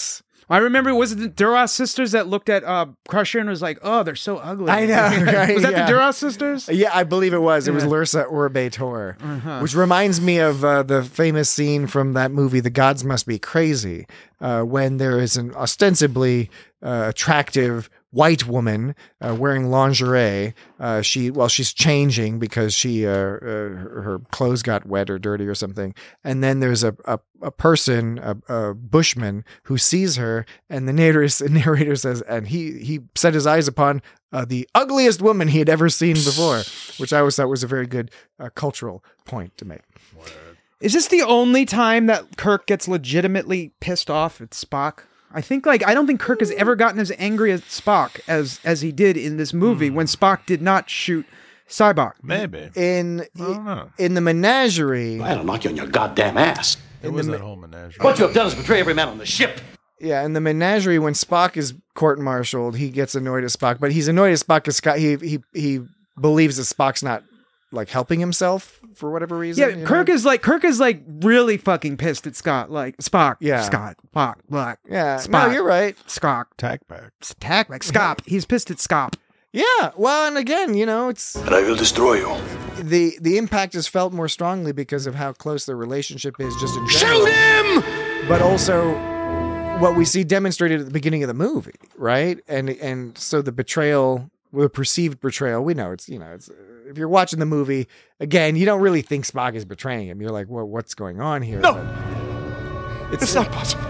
Speaker 6: I remember, was it the Duras sisters that looked at Crusher and was like, "Oh, they're so ugly."
Speaker 7: I know. Right?
Speaker 6: Was that the Duras sisters?
Speaker 7: Yeah, I believe it was. It was Lursa Orbe Tor, which reminds me of the famous scene from that movie, The Gods Must Be Crazy, when there is an ostensibly attractive white woman wearing lingerie. She's changing because her clothes got wet or dirty or something. And then there's a person, a bushman, who sees her, and the narrator says, and he set his eyes upon the ugliest woman he had ever seen before, which I always thought was a very good cultural point to make.
Speaker 6: Is this the only time that Kirk gets legitimately pissed off at Spock? I don't think Kirk has ever gotten as angry at Spock as he did in this movie when Spock did not shoot Sybok.
Speaker 2: Maybe.
Speaker 7: In the menagerie.
Speaker 3: I'll knock you on your goddamn ass.
Speaker 2: It was that whole menagerie.
Speaker 3: What you have done is betray every man on the ship.
Speaker 7: Yeah, in the menagerie, when Spock is court-martialed, he gets annoyed at Spock, but he's annoyed at Spock because he believes that Spock's not like helping himself for whatever reason.
Speaker 6: Yeah, Kirk is like really fucking pissed at Scott. Like Spock.
Speaker 7: Yeah.
Speaker 6: Spock. Black.
Speaker 7: Yeah.
Speaker 6: Spock.
Speaker 7: No, you're right.
Speaker 6: Spock.
Speaker 2: Tackback.
Speaker 6: Scott. He's pissed at Scott.
Speaker 7: Yeah. Well, and again, it's.
Speaker 1: And I will destroy you.
Speaker 7: The impact is felt more strongly because of how close their relationship is just in general.
Speaker 1: Shoot him!
Speaker 7: But also what we see demonstrated at the beginning of the movie, right? And so the betrayal, the perceived betrayal, we know it's if you're watching the movie, again, you don't really think Spock is betraying him. You're like, well, what's going on here?
Speaker 1: No, it's not possible.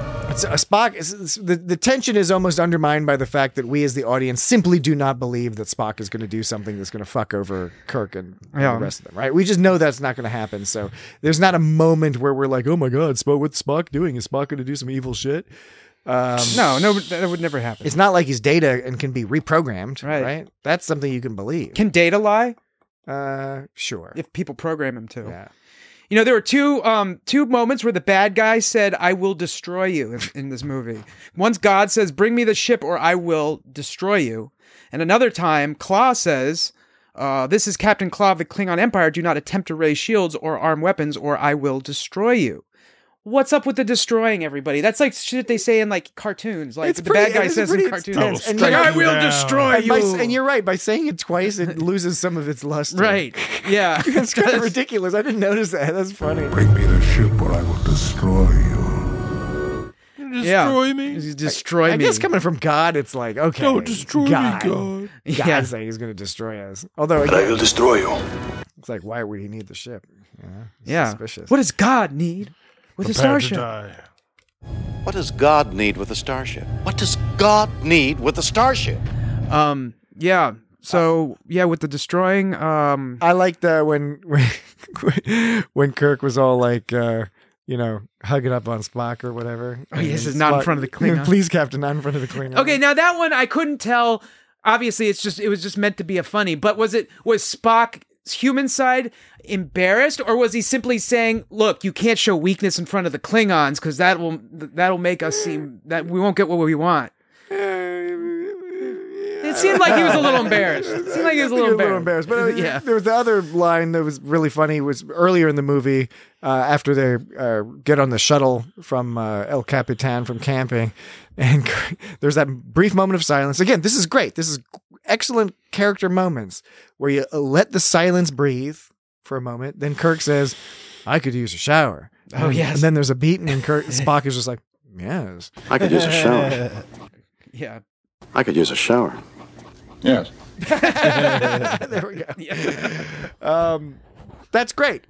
Speaker 7: The tension is almost undermined by the fact that we as the audience simply do not believe that Spock is going to do something that's going to fuck over Kirk and the rest of them, right? We just know that's not going to happen. So there's not a moment where we're like, oh my God, what's Spock doing? Is Spock going to do some evil shit?
Speaker 6: No, that would never happen.
Speaker 7: It's not like he's Data and can be reprogrammed, right? That's something you can believe.
Speaker 6: Can Data lie?
Speaker 7: Sure.
Speaker 6: If people program him to.
Speaker 7: Yeah.
Speaker 6: There were two moments where the bad guy said, "I will destroy you" in this movie. Once God says, "Bring me the ship or I will destroy you." And another time, Claw says, "This is Captain Claw of the Klingon Empire. Do not attempt to raise shields or arm weapons or I will destroy you." What's up with the destroying everybody? That's like shit they say in like cartoons. Like the bad guy says in cartoons.
Speaker 7: And
Speaker 6: I will destroy you.
Speaker 7: And you're right. By saying it twice, it loses some of its luster.
Speaker 6: Right. Yeah.
Speaker 7: It's kind of ridiculous. I didn't notice that. That's funny.
Speaker 1: Bring me the ship or I will destroy you.
Speaker 2: Destroy me?
Speaker 6: Destroy me.
Speaker 7: I guess coming from God, it's like, okay.
Speaker 2: No, destroy me, God.
Speaker 7: God saying he's going to destroy us. Although,
Speaker 1: And I will destroy you.
Speaker 7: It's like, why would he need the ship?
Speaker 6: Suspicious. What does God need with a starship?
Speaker 3: What does God need with a starship? What does God need with a starship?
Speaker 6: Yeah. So with the destroying.
Speaker 7: I liked when Kirk was all like, hugging up on Spock or whatever.
Speaker 6: Oh, yes, it's not in front of the Klingon.
Speaker 7: Please, Captain, not in front of the Klingon.
Speaker 6: Okay, now that one I couldn't tell. Obviously, it was just meant to be a funny. But was Spock's human side embarrassed, or was he simply saying, "Look, you can't show weakness in front of the Klingons because that'll make us seem that we won't get what we want." It seemed like he was a little embarrassed. But
Speaker 7: there was the other line that was really funny. Was earlier in the movie after they get on the shuttle from El Capitan from camping, and there's that brief moment of silence. Again, this is great. This is excellent character moments where you let the silence breathe for a moment. Then Kirk says, "I could use a shower."
Speaker 6: Oh, yes.
Speaker 7: And then there's a beat, and Spock is just like, "Yes,
Speaker 3: I could use a shower."
Speaker 6: Yeah.
Speaker 3: I could use a shower.
Speaker 5: Yes.
Speaker 7: There we go.
Speaker 6: Yeah.
Speaker 7: That's great.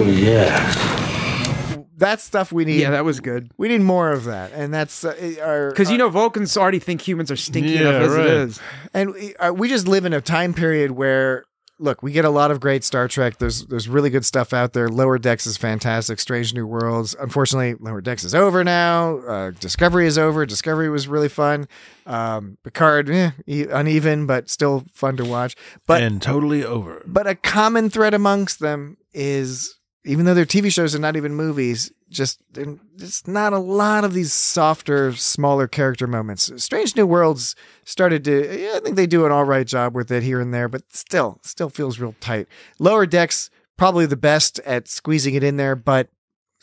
Speaker 3: Yeah.
Speaker 7: That's stuff we need.
Speaker 6: Yeah, that was good.
Speaker 7: We need more of that, and that's
Speaker 6: because Vulcans already think humans are stinky enough as it is,
Speaker 7: and we just live in a time period where. Look, we get a lot of great Star Trek. There's really good stuff out there. Lower Decks is fantastic. Strange New Worlds. Unfortunately, Lower Decks is over now. Discovery is over. Discovery was really fun. Picard, uneven, but still fun to watch.
Speaker 2: And totally over.
Speaker 7: But a common thread amongst them is, even though they're TV shows and not even movies, just not a lot of these softer, smaller character moments. Strange New Worlds started to, I think they do an all right job with it here and there, but still feels real tight. Lower Decks, probably the best at squeezing it in there, but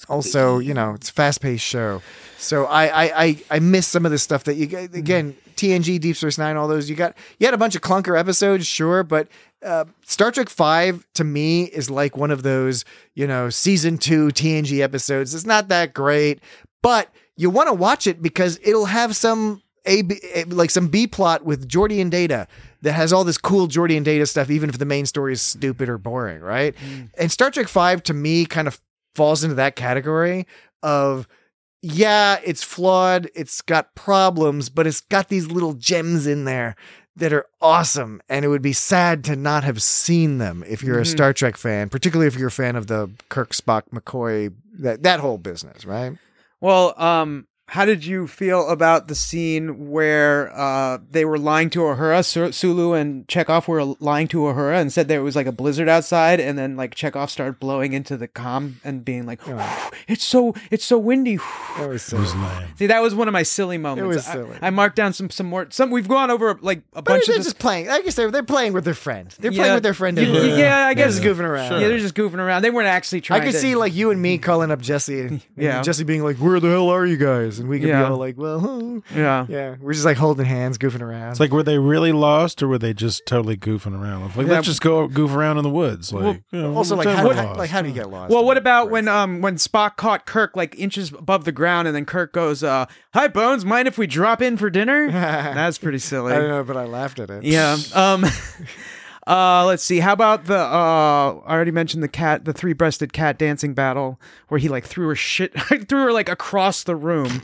Speaker 7: also, it's a fast-paced show. So I miss some of the stuff that again, TNG, Deep Space Nine, all those. You had a bunch of clunker episodes, sure, but Star Trek V to me is like one of those, season 2 TNG episodes. It's not that great, but you want to watch it because it'll have some some B plot with Geordi and Data that has all this cool Geordi and Data stuff, even if the main story is stupid or boring, right? And Star Trek V to me kind of falls into that category of, yeah, it's flawed, it's got problems, but it's got these little gems in there that are awesome, and it would be sad to not have seen them if you're a Star Trek fan, particularly if you're a fan of the Kirk, Spock, McCoy, that whole business, right?
Speaker 6: Well, how did you feel about the scene where they were lying to Uhura? Sulu and Chekhov were lying to Uhura and said there was like a blizzard outside, and then like Chekhov started blowing into the comm and being like, "It's so windy."
Speaker 7: That was silly.
Speaker 6: See, that was one of my silly moments.
Speaker 7: It was silly.
Speaker 6: I marked down some more. We've gone over like a bunch of.
Speaker 7: They're just playing. I guess they're playing with their friend. They're playing with their friend.
Speaker 6: Yeah, I guess
Speaker 7: just goofing around.
Speaker 6: Sure. Yeah, they're just goofing around. They weren't actually trying.
Speaker 7: I could see like you and me calling up Jesse, and Jesse being like, "Where the hell are you guys?" And we could be all like, well, yeah. We're just like holding hands, goofing around.
Speaker 2: It's like, were they really lost or were they just totally goofing around? Like, let's just go goof around in the woods. Like,
Speaker 7: also, how do you get lost?
Speaker 6: Well, what about when Spock caught Kirk like inches above the ground, and then Kirk goes, "Hi, Bones, mind if we drop in for dinner?" That's pretty silly.
Speaker 7: I don't know, but I laughed at it.
Speaker 6: Yeah. Let's see. How about the I already mentioned the three-breasted cat dancing battle where he like threw her like across the room.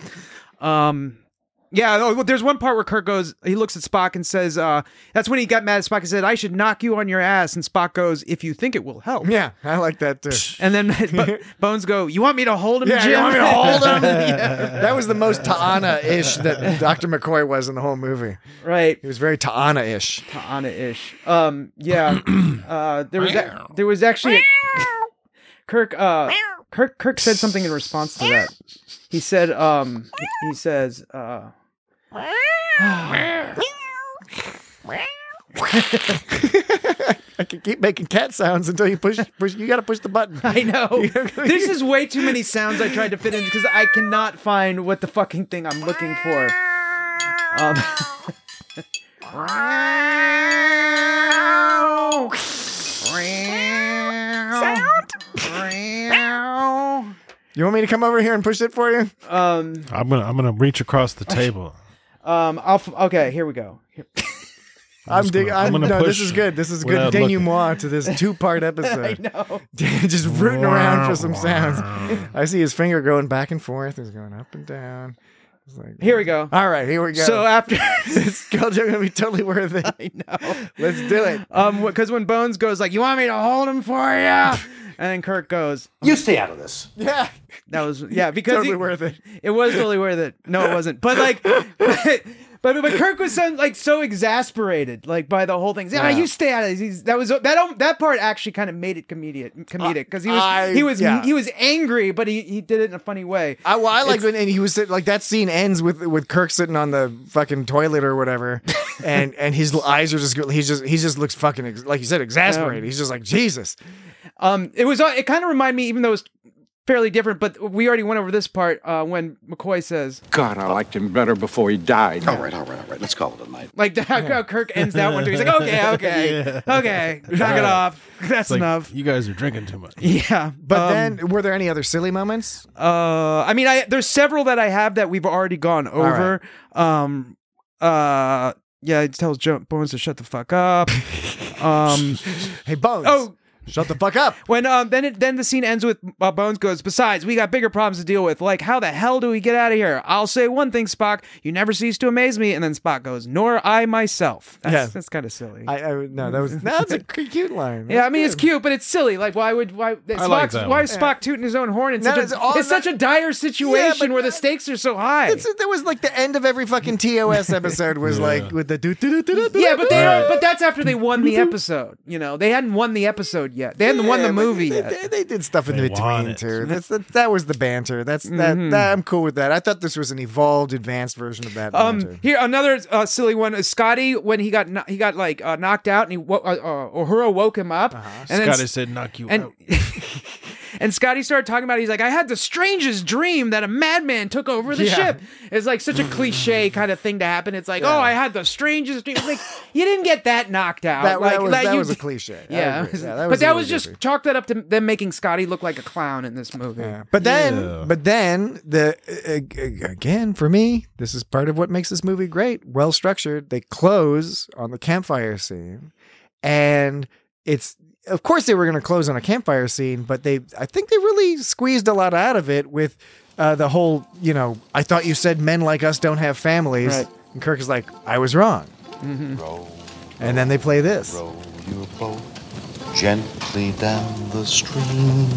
Speaker 6: There's one part where Kirk goes, he looks at Spock and says, that's when he got mad at Spock and said, "I should knock you on your ass." And Spock goes, "If you think it will help."
Speaker 7: Yeah, I like that too.
Speaker 6: And then Bones go, "You want me to hold him, Jim?"
Speaker 7: You want me to hold him? That was the most Ta'ana-ish that Dr. McCoy was in the whole movie.
Speaker 6: Right.
Speaker 7: He was very Ta'ana-ish.
Speaker 6: There was actually Kirk said something in response to that. He said, he says,
Speaker 7: I can keep making cat sounds until you push. You got to push the button.
Speaker 6: I know. This is way too many sounds I tried to fit in because I cannot find what the fucking thing I'm looking for.
Speaker 7: You want me to come over here and push it for you?
Speaker 2: I'm gonna reach across the table.
Speaker 6: Okay, here we go.
Speaker 7: This is good. This is a good denouement to this 2-part episode.
Speaker 6: I know.
Speaker 7: Just rooting around for some sounds. I see his finger going back and forth. He's going up and down. Like,
Speaker 6: here we go.
Speaker 7: All right, here we go.
Speaker 6: So after
Speaker 7: this Skulljack gonna be totally worth it.
Speaker 6: I know.
Speaker 7: Let's do it.
Speaker 6: Because when Bones goes like, "You want me to hold him for you?" and then Kirk goes,
Speaker 3: "You stay out of this."
Speaker 7: Yeah,
Speaker 6: that was because
Speaker 7: totally worth it.
Speaker 6: It was totally worth it. No, it wasn't. But like. But Kirk was so exasperated by the whole thing. You stay out of this. That part actually kind of made it comedic because he was angry, but he did it in a funny way.
Speaker 7: I like when he was like that scene ends with Kirk sitting on the fucking toilet or whatever, and his eyes are he just looks fucking like you said exasperated. He's just like Jesus.
Speaker 6: It kind of reminded me, even though it was fairly different, but we already went over this part when McCoy says,
Speaker 5: "God, I liked him better before he died."
Speaker 3: All right. Let's call it a night.
Speaker 6: Like how Kirk ends that one too. He's like, okay, knock it off. That's enough.
Speaker 2: You guys are drinking too much.
Speaker 6: Yeah,
Speaker 7: but then were there any other silly moments?
Speaker 6: There's several that I have that we've already gone over.
Speaker 7: Right.
Speaker 6: He tells Bones to shut the fuck up.
Speaker 7: Hey, Bones.
Speaker 6: Oh.
Speaker 7: Shut the fuck up.
Speaker 6: When then the scene ends with Bones goes, "Besides, we got bigger problems to deal with. Like, how the hell do we get out of here? I'll say one thing, Spock. You never cease to amaze me." And then Spock goes, "Nor I myself." That's kind of silly.
Speaker 7: That's a cute line.
Speaker 6: That's it's cute, but it's silly. Like, why is Spock tooting his own horn in such a dire situation where the stakes are so high?
Speaker 7: That was like the end of every fucking TOS episode was like with the
Speaker 6: but that's after they won the episode. They hadn't won the episode yet. They hadn't won the movie yet.
Speaker 7: They did stuff in between too. That was the banter. I'm cool with that. I thought this was an evolved, advanced version of that banter.
Speaker 6: Here, another silly one is Scotty when he got knocked out and Uhura woke him up.
Speaker 2: And Scotty said, "Knock you out."
Speaker 6: And Scotty started talking about it. He's like, I had the strangest dream that a madman took over the ship. It's like such a cliche kind of thing to happen. It's like, oh, I had the strangest dream. It's like, you didn't get that knocked out.
Speaker 7: That
Speaker 6: you,
Speaker 7: was a cliche.
Speaker 6: Yeah. But that was just chalk that up to them making Scotty look like a clown in this movie.
Speaker 7: Yeah. But then again, for me, this is part of what makes this movie great. Well structured. They close on the campfire scene, and it's, of course they were going to close on a campfire scene, but I think they really squeezed a lot out of it with the whole, I thought you said men like us don't have families. Right. And Kirk is like, I was wrong. Mm-hmm. And then they play this.
Speaker 12: Row your boat gently down the stream.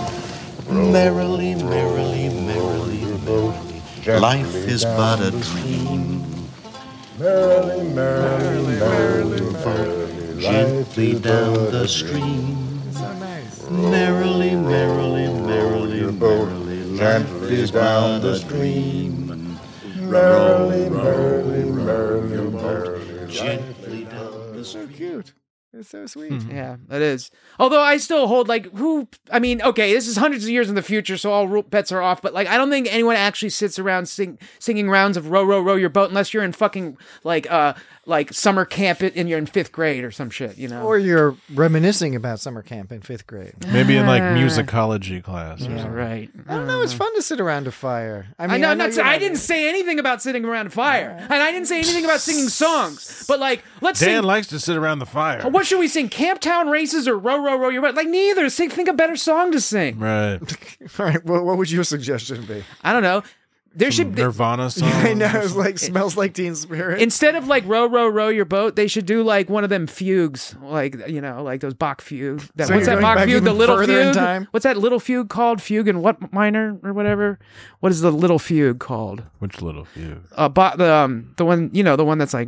Speaker 12: Merrily, merrily, merrily, merrily. Life is but a dream.
Speaker 1: Merrily, merrily, merrily, merrily.
Speaker 12: Gently down the stream.
Speaker 7: So nice.
Speaker 12: Merrily, merrily, merrily, merrily. Life is but a dream.
Speaker 1: Merrily, merrily, merrily, merrily.
Speaker 12: Gently down the stream.
Speaker 7: So cute. It's so sweet.
Speaker 6: Mm-hmm. Yeah, it is. Although I still hold okay, this is hundreds of years in the future, so all bets are off. But I don't think anyone actually sits around singing rounds of "Row, row, row your boat" unless you're in fucking summer camp and you're in 5th grade or some shit,
Speaker 7: Or you're reminiscing about summer camp in 5th grade.
Speaker 2: Maybe in musicology class. Or something.
Speaker 6: Right.
Speaker 7: I don't know. It's fun to sit around a fire.
Speaker 6: I didn't say anything about sitting around a fire, and I didn't say anything about singing songs. But let's sing.
Speaker 2: Dan likes to sit around the fire.
Speaker 6: What should we sing? Camptown Races or Row, row, row your boat? Neither. Think a better song to sing.
Speaker 2: Right.
Speaker 7: All right. Well, what would your suggestion be?
Speaker 6: I don't know. There should be
Speaker 2: Nirvana song.
Speaker 7: I know, it's Smells Like Teen Spirit.
Speaker 6: Instead of row, row, row your boat, they should do one of them fugues, like those Bach fugue. What's that Bach fugue? The little fugue. What's that little fugue called? Fugue in what minor or whatever? What is the little fugue called?
Speaker 2: Which little fugue?
Speaker 6: The one the one that's like.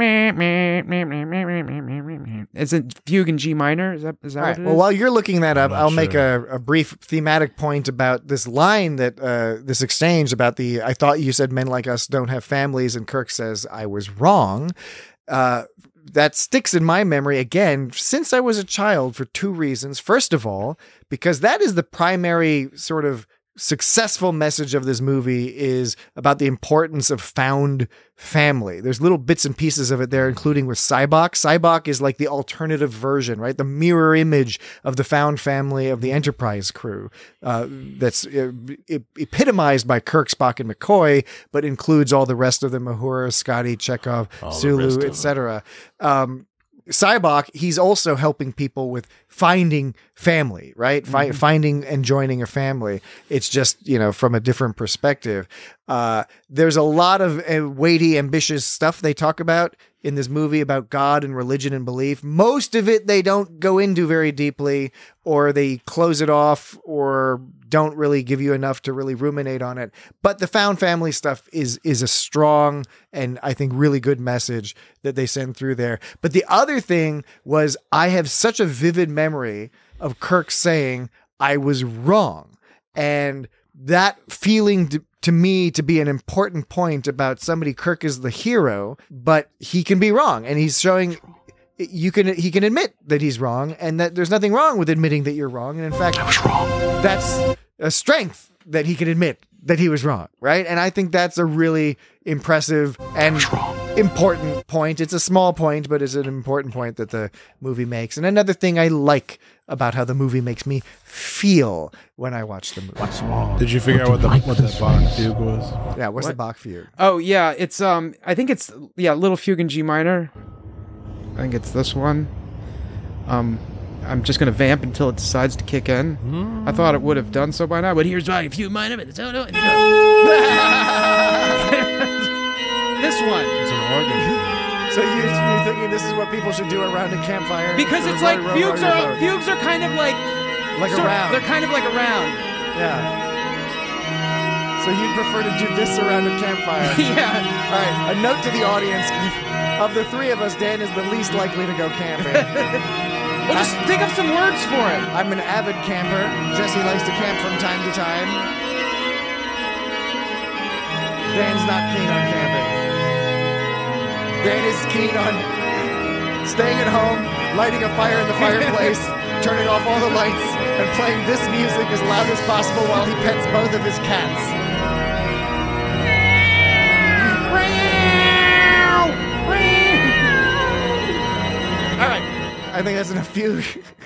Speaker 6: It's a fugue in G minor. Is that
Speaker 7: All
Speaker 6: what
Speaker 7: right.
Speaker 6: it
Speaker 7: Well,
Speaker 6: is?
Speaker 7: while you're looking that up, I'll make a brief thematic point about this line that this exchange about the I thought you said men like us don't have families, and Kirk says I was wrong. That sticks in my memory again since I was a child for 2 reasons. First of all, because that is the primary sort of successful message of this movie, is about the importance of found family. There's little bits and pieces of it there, including with Sybok. Sybok is like the alternative version, right? The mirror image of the found family of the Enterprise crew. That's epitomized by Kirk, Spock, and McCoy, but includes all the rest of them: Uhura, Scotty, Chekhov, Sulu, etc. Sybok, he's also helping people with finding family, right? Finding and joining a family. It's just, from a different perspective. There's a lot of weighty, ambitious stuff they talk about in this movie about God and religion and belief. Most of it they don't go into very deeply, or they close it off, or don't really give you enough to really ruminate on it. But the found family stuff is a strong and I think really good message that they send through there. But the other thing was, I have such a vivid memory of Kirk saying, I was wrong. And that feeling to me to be an important point about somebody. Kirk is the hero, but he can be wrong. And he's showing he can admit that he's wrong, and that there's nothing wrong with admitting that you're wrong. And in fact,
Speaker 1: I was wrong.
Speaker 7: That's a strength, that he can admit that he was wrong, right? And I think that's a really impressive and important point. It's a small point, but it's an important point that the movie makes. And another thing I like about how the movie makes me feel when I watch the movie.
Speaker 1: What's wrong?
Speaker 2: Did you figure out what the Bach fugue was?
Speaker 7: Yeah, what's the Bach fugue?
Speaker 6: Oh yeah, it's I think it's Little Fugue in G minor. I think it's this one. I'm just gonna vamp until it decides to kick in. I thought it would have done so by now, but here's why. If you mind of it, this one.
Speaker 2: It's an organ.
Speaker 7: So you're thinking this is what people should do around a campfire?
Speaker 6: Because it's like fugues are kind of like
Speaker 7: a round.
Speaker 6: They're kind of like a round.
Speaker 7: Yeah. So you'd prefer to do this around a campfire?
Speaker 6: Yeah.
Speaker 7: All right. A note to the audience: of the 3 of us, Dan is the least likely to go camping.
Speaker 6: Well, just think of some words for it.
Speaker 7: I'm an avid camper. Jesse likes to camp from time to time. Dan's not keen on camping. Dan is keen on staying at home, lighting a fire in the fireplace, turning off all the lights and playing this music as loud as possible while he pets both of his cats. All right, I think that's enough fugue.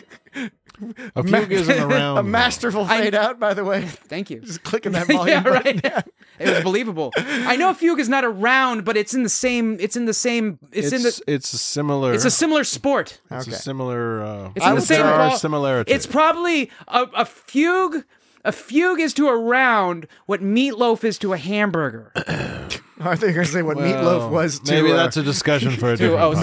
Speaker 2: A fugue isn't around.
Speaker 7: A masterful fade out, by the way.
Speaker 6: Thank you.
Speaker 7: Just clicking that volume button.
Speaker 6: Right. Yeah. It was believable. I know a fugue is not around, but it's in the same. It's a similar.
Speaker 2: It's
Speaker 6: a similar sport.
Speaker 2: It's a similar.
Speaker 6: It's in the same.
Speaker 2: There are similarities.
Speaker 6: It's probably a fugue. A fugue is to a round what meatloaf is to a hamburger.
Speaker 7: I think you're going to say what meatloaf was to.
Speaker 2: Maybe that's a discussion for a different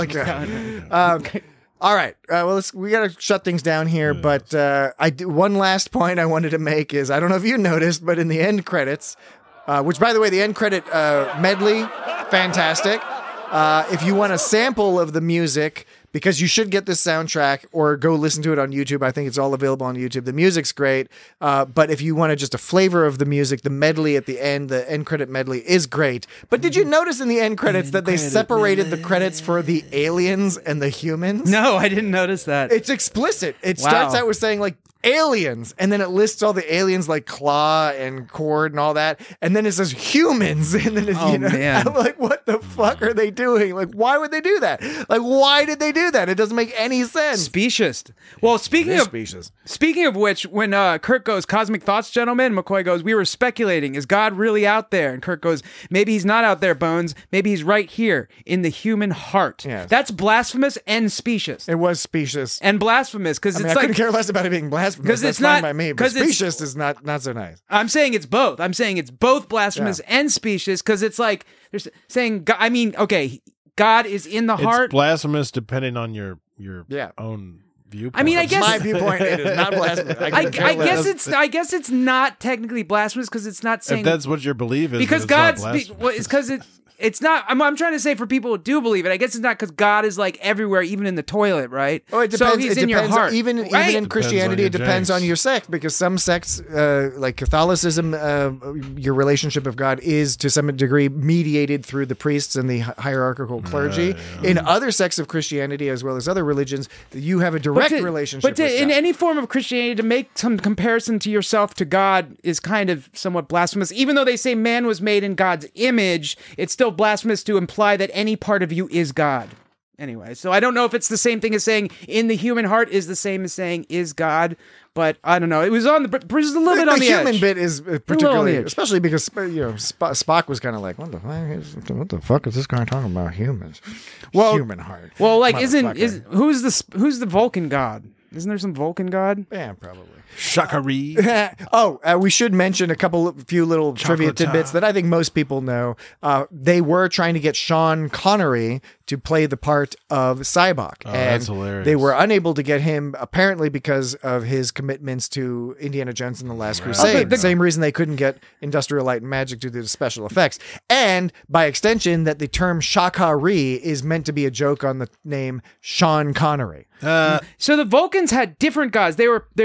Speaker 7: Metallica. All right. Well, we got to shut things down here. But one last point I wanted to make is I don't know if you noticed, but in the end credits, which by the way, the end credit medley, fantastic. If you want a sample of the music, because you should get this soundtrack or go listen to it on YouTube. I think it's all available on YouTube. The music's great. But if you want just a flavor of the music, the medley at the end credit medley is great. But did you notice in the end credits that they separated the credits for the aliens and the humans?
Speaker 6: No, I didn't notice that.
Speaker 7: It's explicit. It starts out with saying like aliens, and then it lists all the aliens like Claw and Cord and all that, and then it says humans, and then it's,
Speaker 6: man.
Speaker 7: I'm like, what the fuck are they doing? Like, why would they do that? Like, why did they do that? It doesn't make any sense.
Speaker 6: Specious. Well, speaking of which, when Kirk goes, "Cosmic thoughts, gentlemen," McCoy goes, "We were speculating, is God really out there?" And Kirk goes, "Maybe he's not out there, Bones. Maybe he's right here in the human heart."
Speaker 7: Yes.
Speaker 6: That's blasphemous and specious.
Speaker 7: It was specious
Speaker 6: and blasphemous because
Speaker 7: I couldn't care less about it being blasphemous.
Speaker 6: Because
Speaker 7: it's
Speaker 6: not
Speaker 7: fine by me, but specious is not so nice.
Speaker 6: I'm saying it's both. I'm saying it's both blasphemous and specious because it's like there's saying. I mean, okay, God is in the heart.
Speaker 2: It's blasphemous depending on your own viewpoint.
Speaker 6: I mean, I guess
Speaker 7: my viewpoint it is not blasphemous.
Speaker 6: I guess it's not technically blasphemous because it's not saying
Speaker 2: if that's what your belief is.
Speaker 6: Because God's it's because it's not. I'm trying to say for people who do believe it. I guess it's not because God is like everywhere, even in the toilet, right?
Speaker 7: Oh, it depends.
Speaker 6: So he's in your heart.
Speaker 7: Even in Christianity, it depends on your sect because some sects, like Catholicism, your relationship with God is to some degree mediated through the priests and the hierarchical clergy. In other sects of Christianity, as well as other religions, you have a direct relationship.
Speaker 6: But in any form of Christianity, to make some comparison to yourself to God is kind of somewhat blasphemous. Even though they say man was made in God's image, it's still blasphemous to imply that any part of you is God. Anyway, so I don't know if it's the same thing as saying in the human heart is the same as saying is God, but I don't know. It was on the just a little bit on the edge.
Speaker 7: The human bit is particularly, especially because Spock was kind of like, what the fuck is this guy talking about humans? Human heart.
Speaker 6: Well, like who's the Vulcan god? Isn't there some Vulcan god?
Speaker 7: Yeah, probably.
Speaker 2: Shakari.
Speaker 7: We should mention a few little trivia tidbits that I think most people know. They were trying to get Sean Connery to play the part of Sybok.
Speaker 2: Oh, that's hilarious.
Speaker 7: They were unable to get him, apparently because of his commitments to Indiana Jones and the Last Crusade. The same reason they couldn't get Industrial Light and Magic due to the special effects. And by extension, that the term Shakari is meant to be a joke on the name Sean Connery.
Speaker 6: So the Vulcans had different gods. They were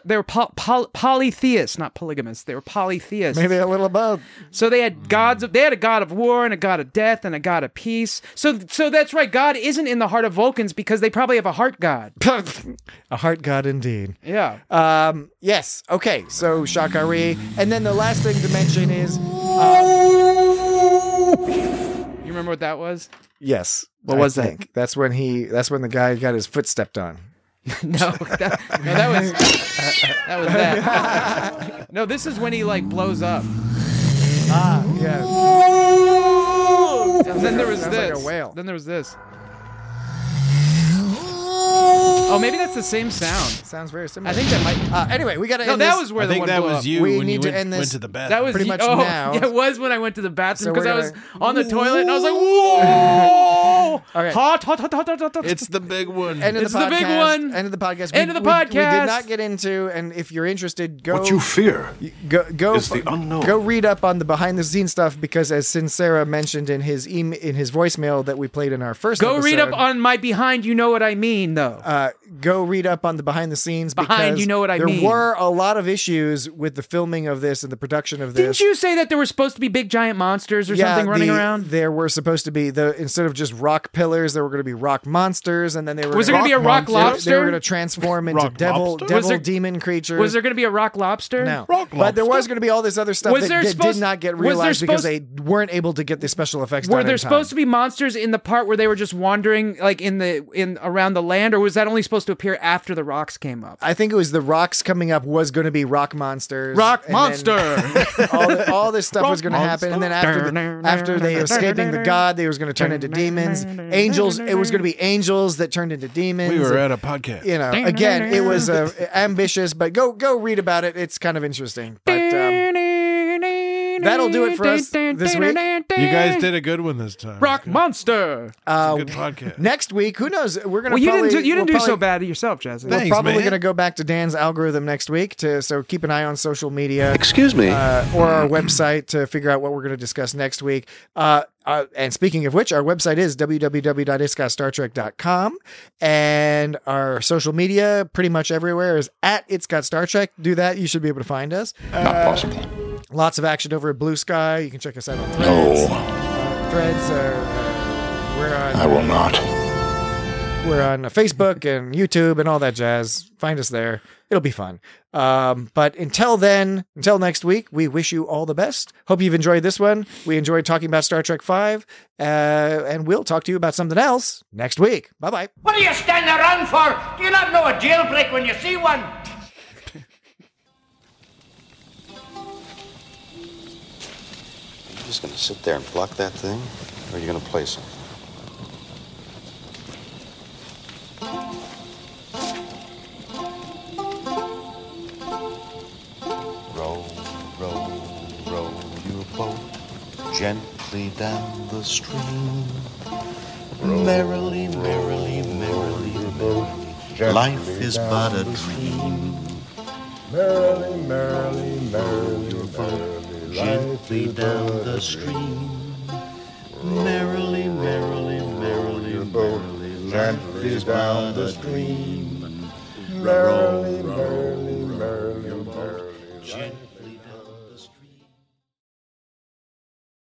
Speaker 6: polytheists, not polygamous. They were polytheists.
Speaker 7: Maybe a little both.
Speaker 6: So they had gods. They had a god of war and a god of death and a god of peace. So that's right. God isn't in the heart of Vulcans because they probably have a heart god.
Speaker 7: A heart god indeed.
Speaker 6: Yeah.
Speaker 7: Yes. Okay. So Shakari, and then the last thing to mention is.
Speaker 6: You remember what that was?
Speaker 7: Yes.
Speaker 6: What was that?
Speaker 7: That's when the guy got his foot stepped on.
Speaker 6: No, that was that. No, this is when he like blows up.
Speaker 7: Yeah.
Speaker 6: And then there was this.
Speaker 7: Like a whale.
Speaker 6: Then there was this. Oh, maybe that's the same sound.
Speaker 7: Sounds very similar.
Speaker 6: I think that might.
Speaker 7: Anyway, we got to.
Speaker 6: No, that was where
Speaker 2: I
Speaker 6: the
Speaker 2: think
Speaker 6: one
Speaker 2: that
Speaker 6: blew
Speaker 2: was
Speaker 6: up.
Speaker 2: you
Speaker 7: We
Speaker 2: when
Speaker 7: need
Speaker 2: you
Speaker 7: to end this.
Speaker 2: went to the bathroom.
Speaker 6: That was
Speaker 7: pretty much
Speaker 6: now.
Speaker 7: now.
Speaker 6: Yeah, it was when I went to the bathroom
Speaker 7: So
Speaker 6: because I was
Speaker 7: we're
Speaker 6: on the toilet and I was like, "Whoa!"
Speaker 7: Okay.
Speaker 6: Hot.
Speaker 2: It's the big one.
Speaker 7: End of
Speaker 6: It's
Speaker 7: the
Speaker 6: the
Speaker 7: podcast.
Speaker 6: big one.
Speaker 7: End of the podcast.
Speaker 6: End of the
Speaker 7: We did
Speaker 6: podcast.
Speaker 7: not get into, and if you're interested, go.
Speaker 3: What you fear
Speaker 7: Go
Speaker 3: is the unknown.
Speaker 7: Go read up on the behind the scenes stuff because, as Sincera mentioned in his voicemail that we played in our first
Speaker 6: Go
Speaker 7: episode,
Speaker 6: read up on my behind. You know what I mean, though.
Speaker 7: go read up on the behind the scenes.
Speaker 6: Behind,
Speaker 7: because
Speaker 6: you know what I
Speaker 7: there
Speaker 6: mean.
Speaker 7: There were a lot of issues with the filming of this and the production of this.
Speaker 6: Didn't you say that there were supposed to be big giant monsters or something running around?
Speaker 7: There were supposed to be instead of just rock pillars, there were going to be rock monsters, and then they were.
Speaker 6: Was there going to be a rock lobster?
Speaker 7: They were going to transform into devil demon creatures.
Speaker 6: Was there going to be a rock lobster?
Speaker 7: No, but there was going to be all this other stuff that did not get realized because they weren't able to get the special effects done.
Speaker 6: Were there supposed to be monsters in the part where they were just wandering, like in around the land, or was that only supposed to appear after the rocks came up?
Speaker 7: I think it was the rocks coming up was going to be rock monsters.
Speaker 6: Rock monster.
Speaker 7: all this stuff was going to happen, and then after they escaping the god, they was going to turn into demons. Angels. It was going to be angels that turned into demons.
Speaker 2: We were at a podcast.
Speaker 7: You know, again, it was ambitious, but go read about it. It's kind of interesting. But that'll do it for us this week.
Speaker 2: You guys did a good one this time.
Speaker 6: Rock monster.
Speaker 2: It's a good podcast.
Speaker 7: Next week, who knows? We're gonna.
Speaker 6: Well, you didn't do so bad yourself, Jazzy.
Speaker 7: We're probably going to go back to Dan's algorithm next week. So keep an eye on social media.
Speaker 3: Excuse me.
Speaker 7: Or our website to figure out what we're going to discuss next week. And speaking of which, our website is www.itsgotstartrek.com, and our social media pretty much everywhere is at It's Got Star Trek. Do that. You should be able to find us.
Speaker 3: Not possible.
Speaker 7: Lots of action over at Blue Sky. You can check us out on Threads.
Speaker 1: No.
Speaker 7: Threads. We're on.
Speaker 1: I will not.
Speaker 7: We're on Facebook and YouTube and all that jazz. Find us there. It'll be fun. But until next week, we wish you all the best. Hope you've enjoyed this one. We enjoyed talking about Star Trek V, and we'll talk to you about something else next week. Bye-bye.
Speaker 10: What are you standing around for? Do you not know a jailbreak when you see one?
Speaker 3: Are you just going to sit there and block that thing? Or are you going to play something? Row, row, row your boat gently down the stream. Merrily, merrily, merrily, merrily, life is but a dream.
Speaker 12: Merrily, merrily, merrily,
Speaker 3: Your boat
Speaker 12: merrily,
Speaker 3: gently down the stream. Merrily, merrily, merrily, merrily, life is but a dream.
Speaker 12: merrily, merrily, merrily, merrily.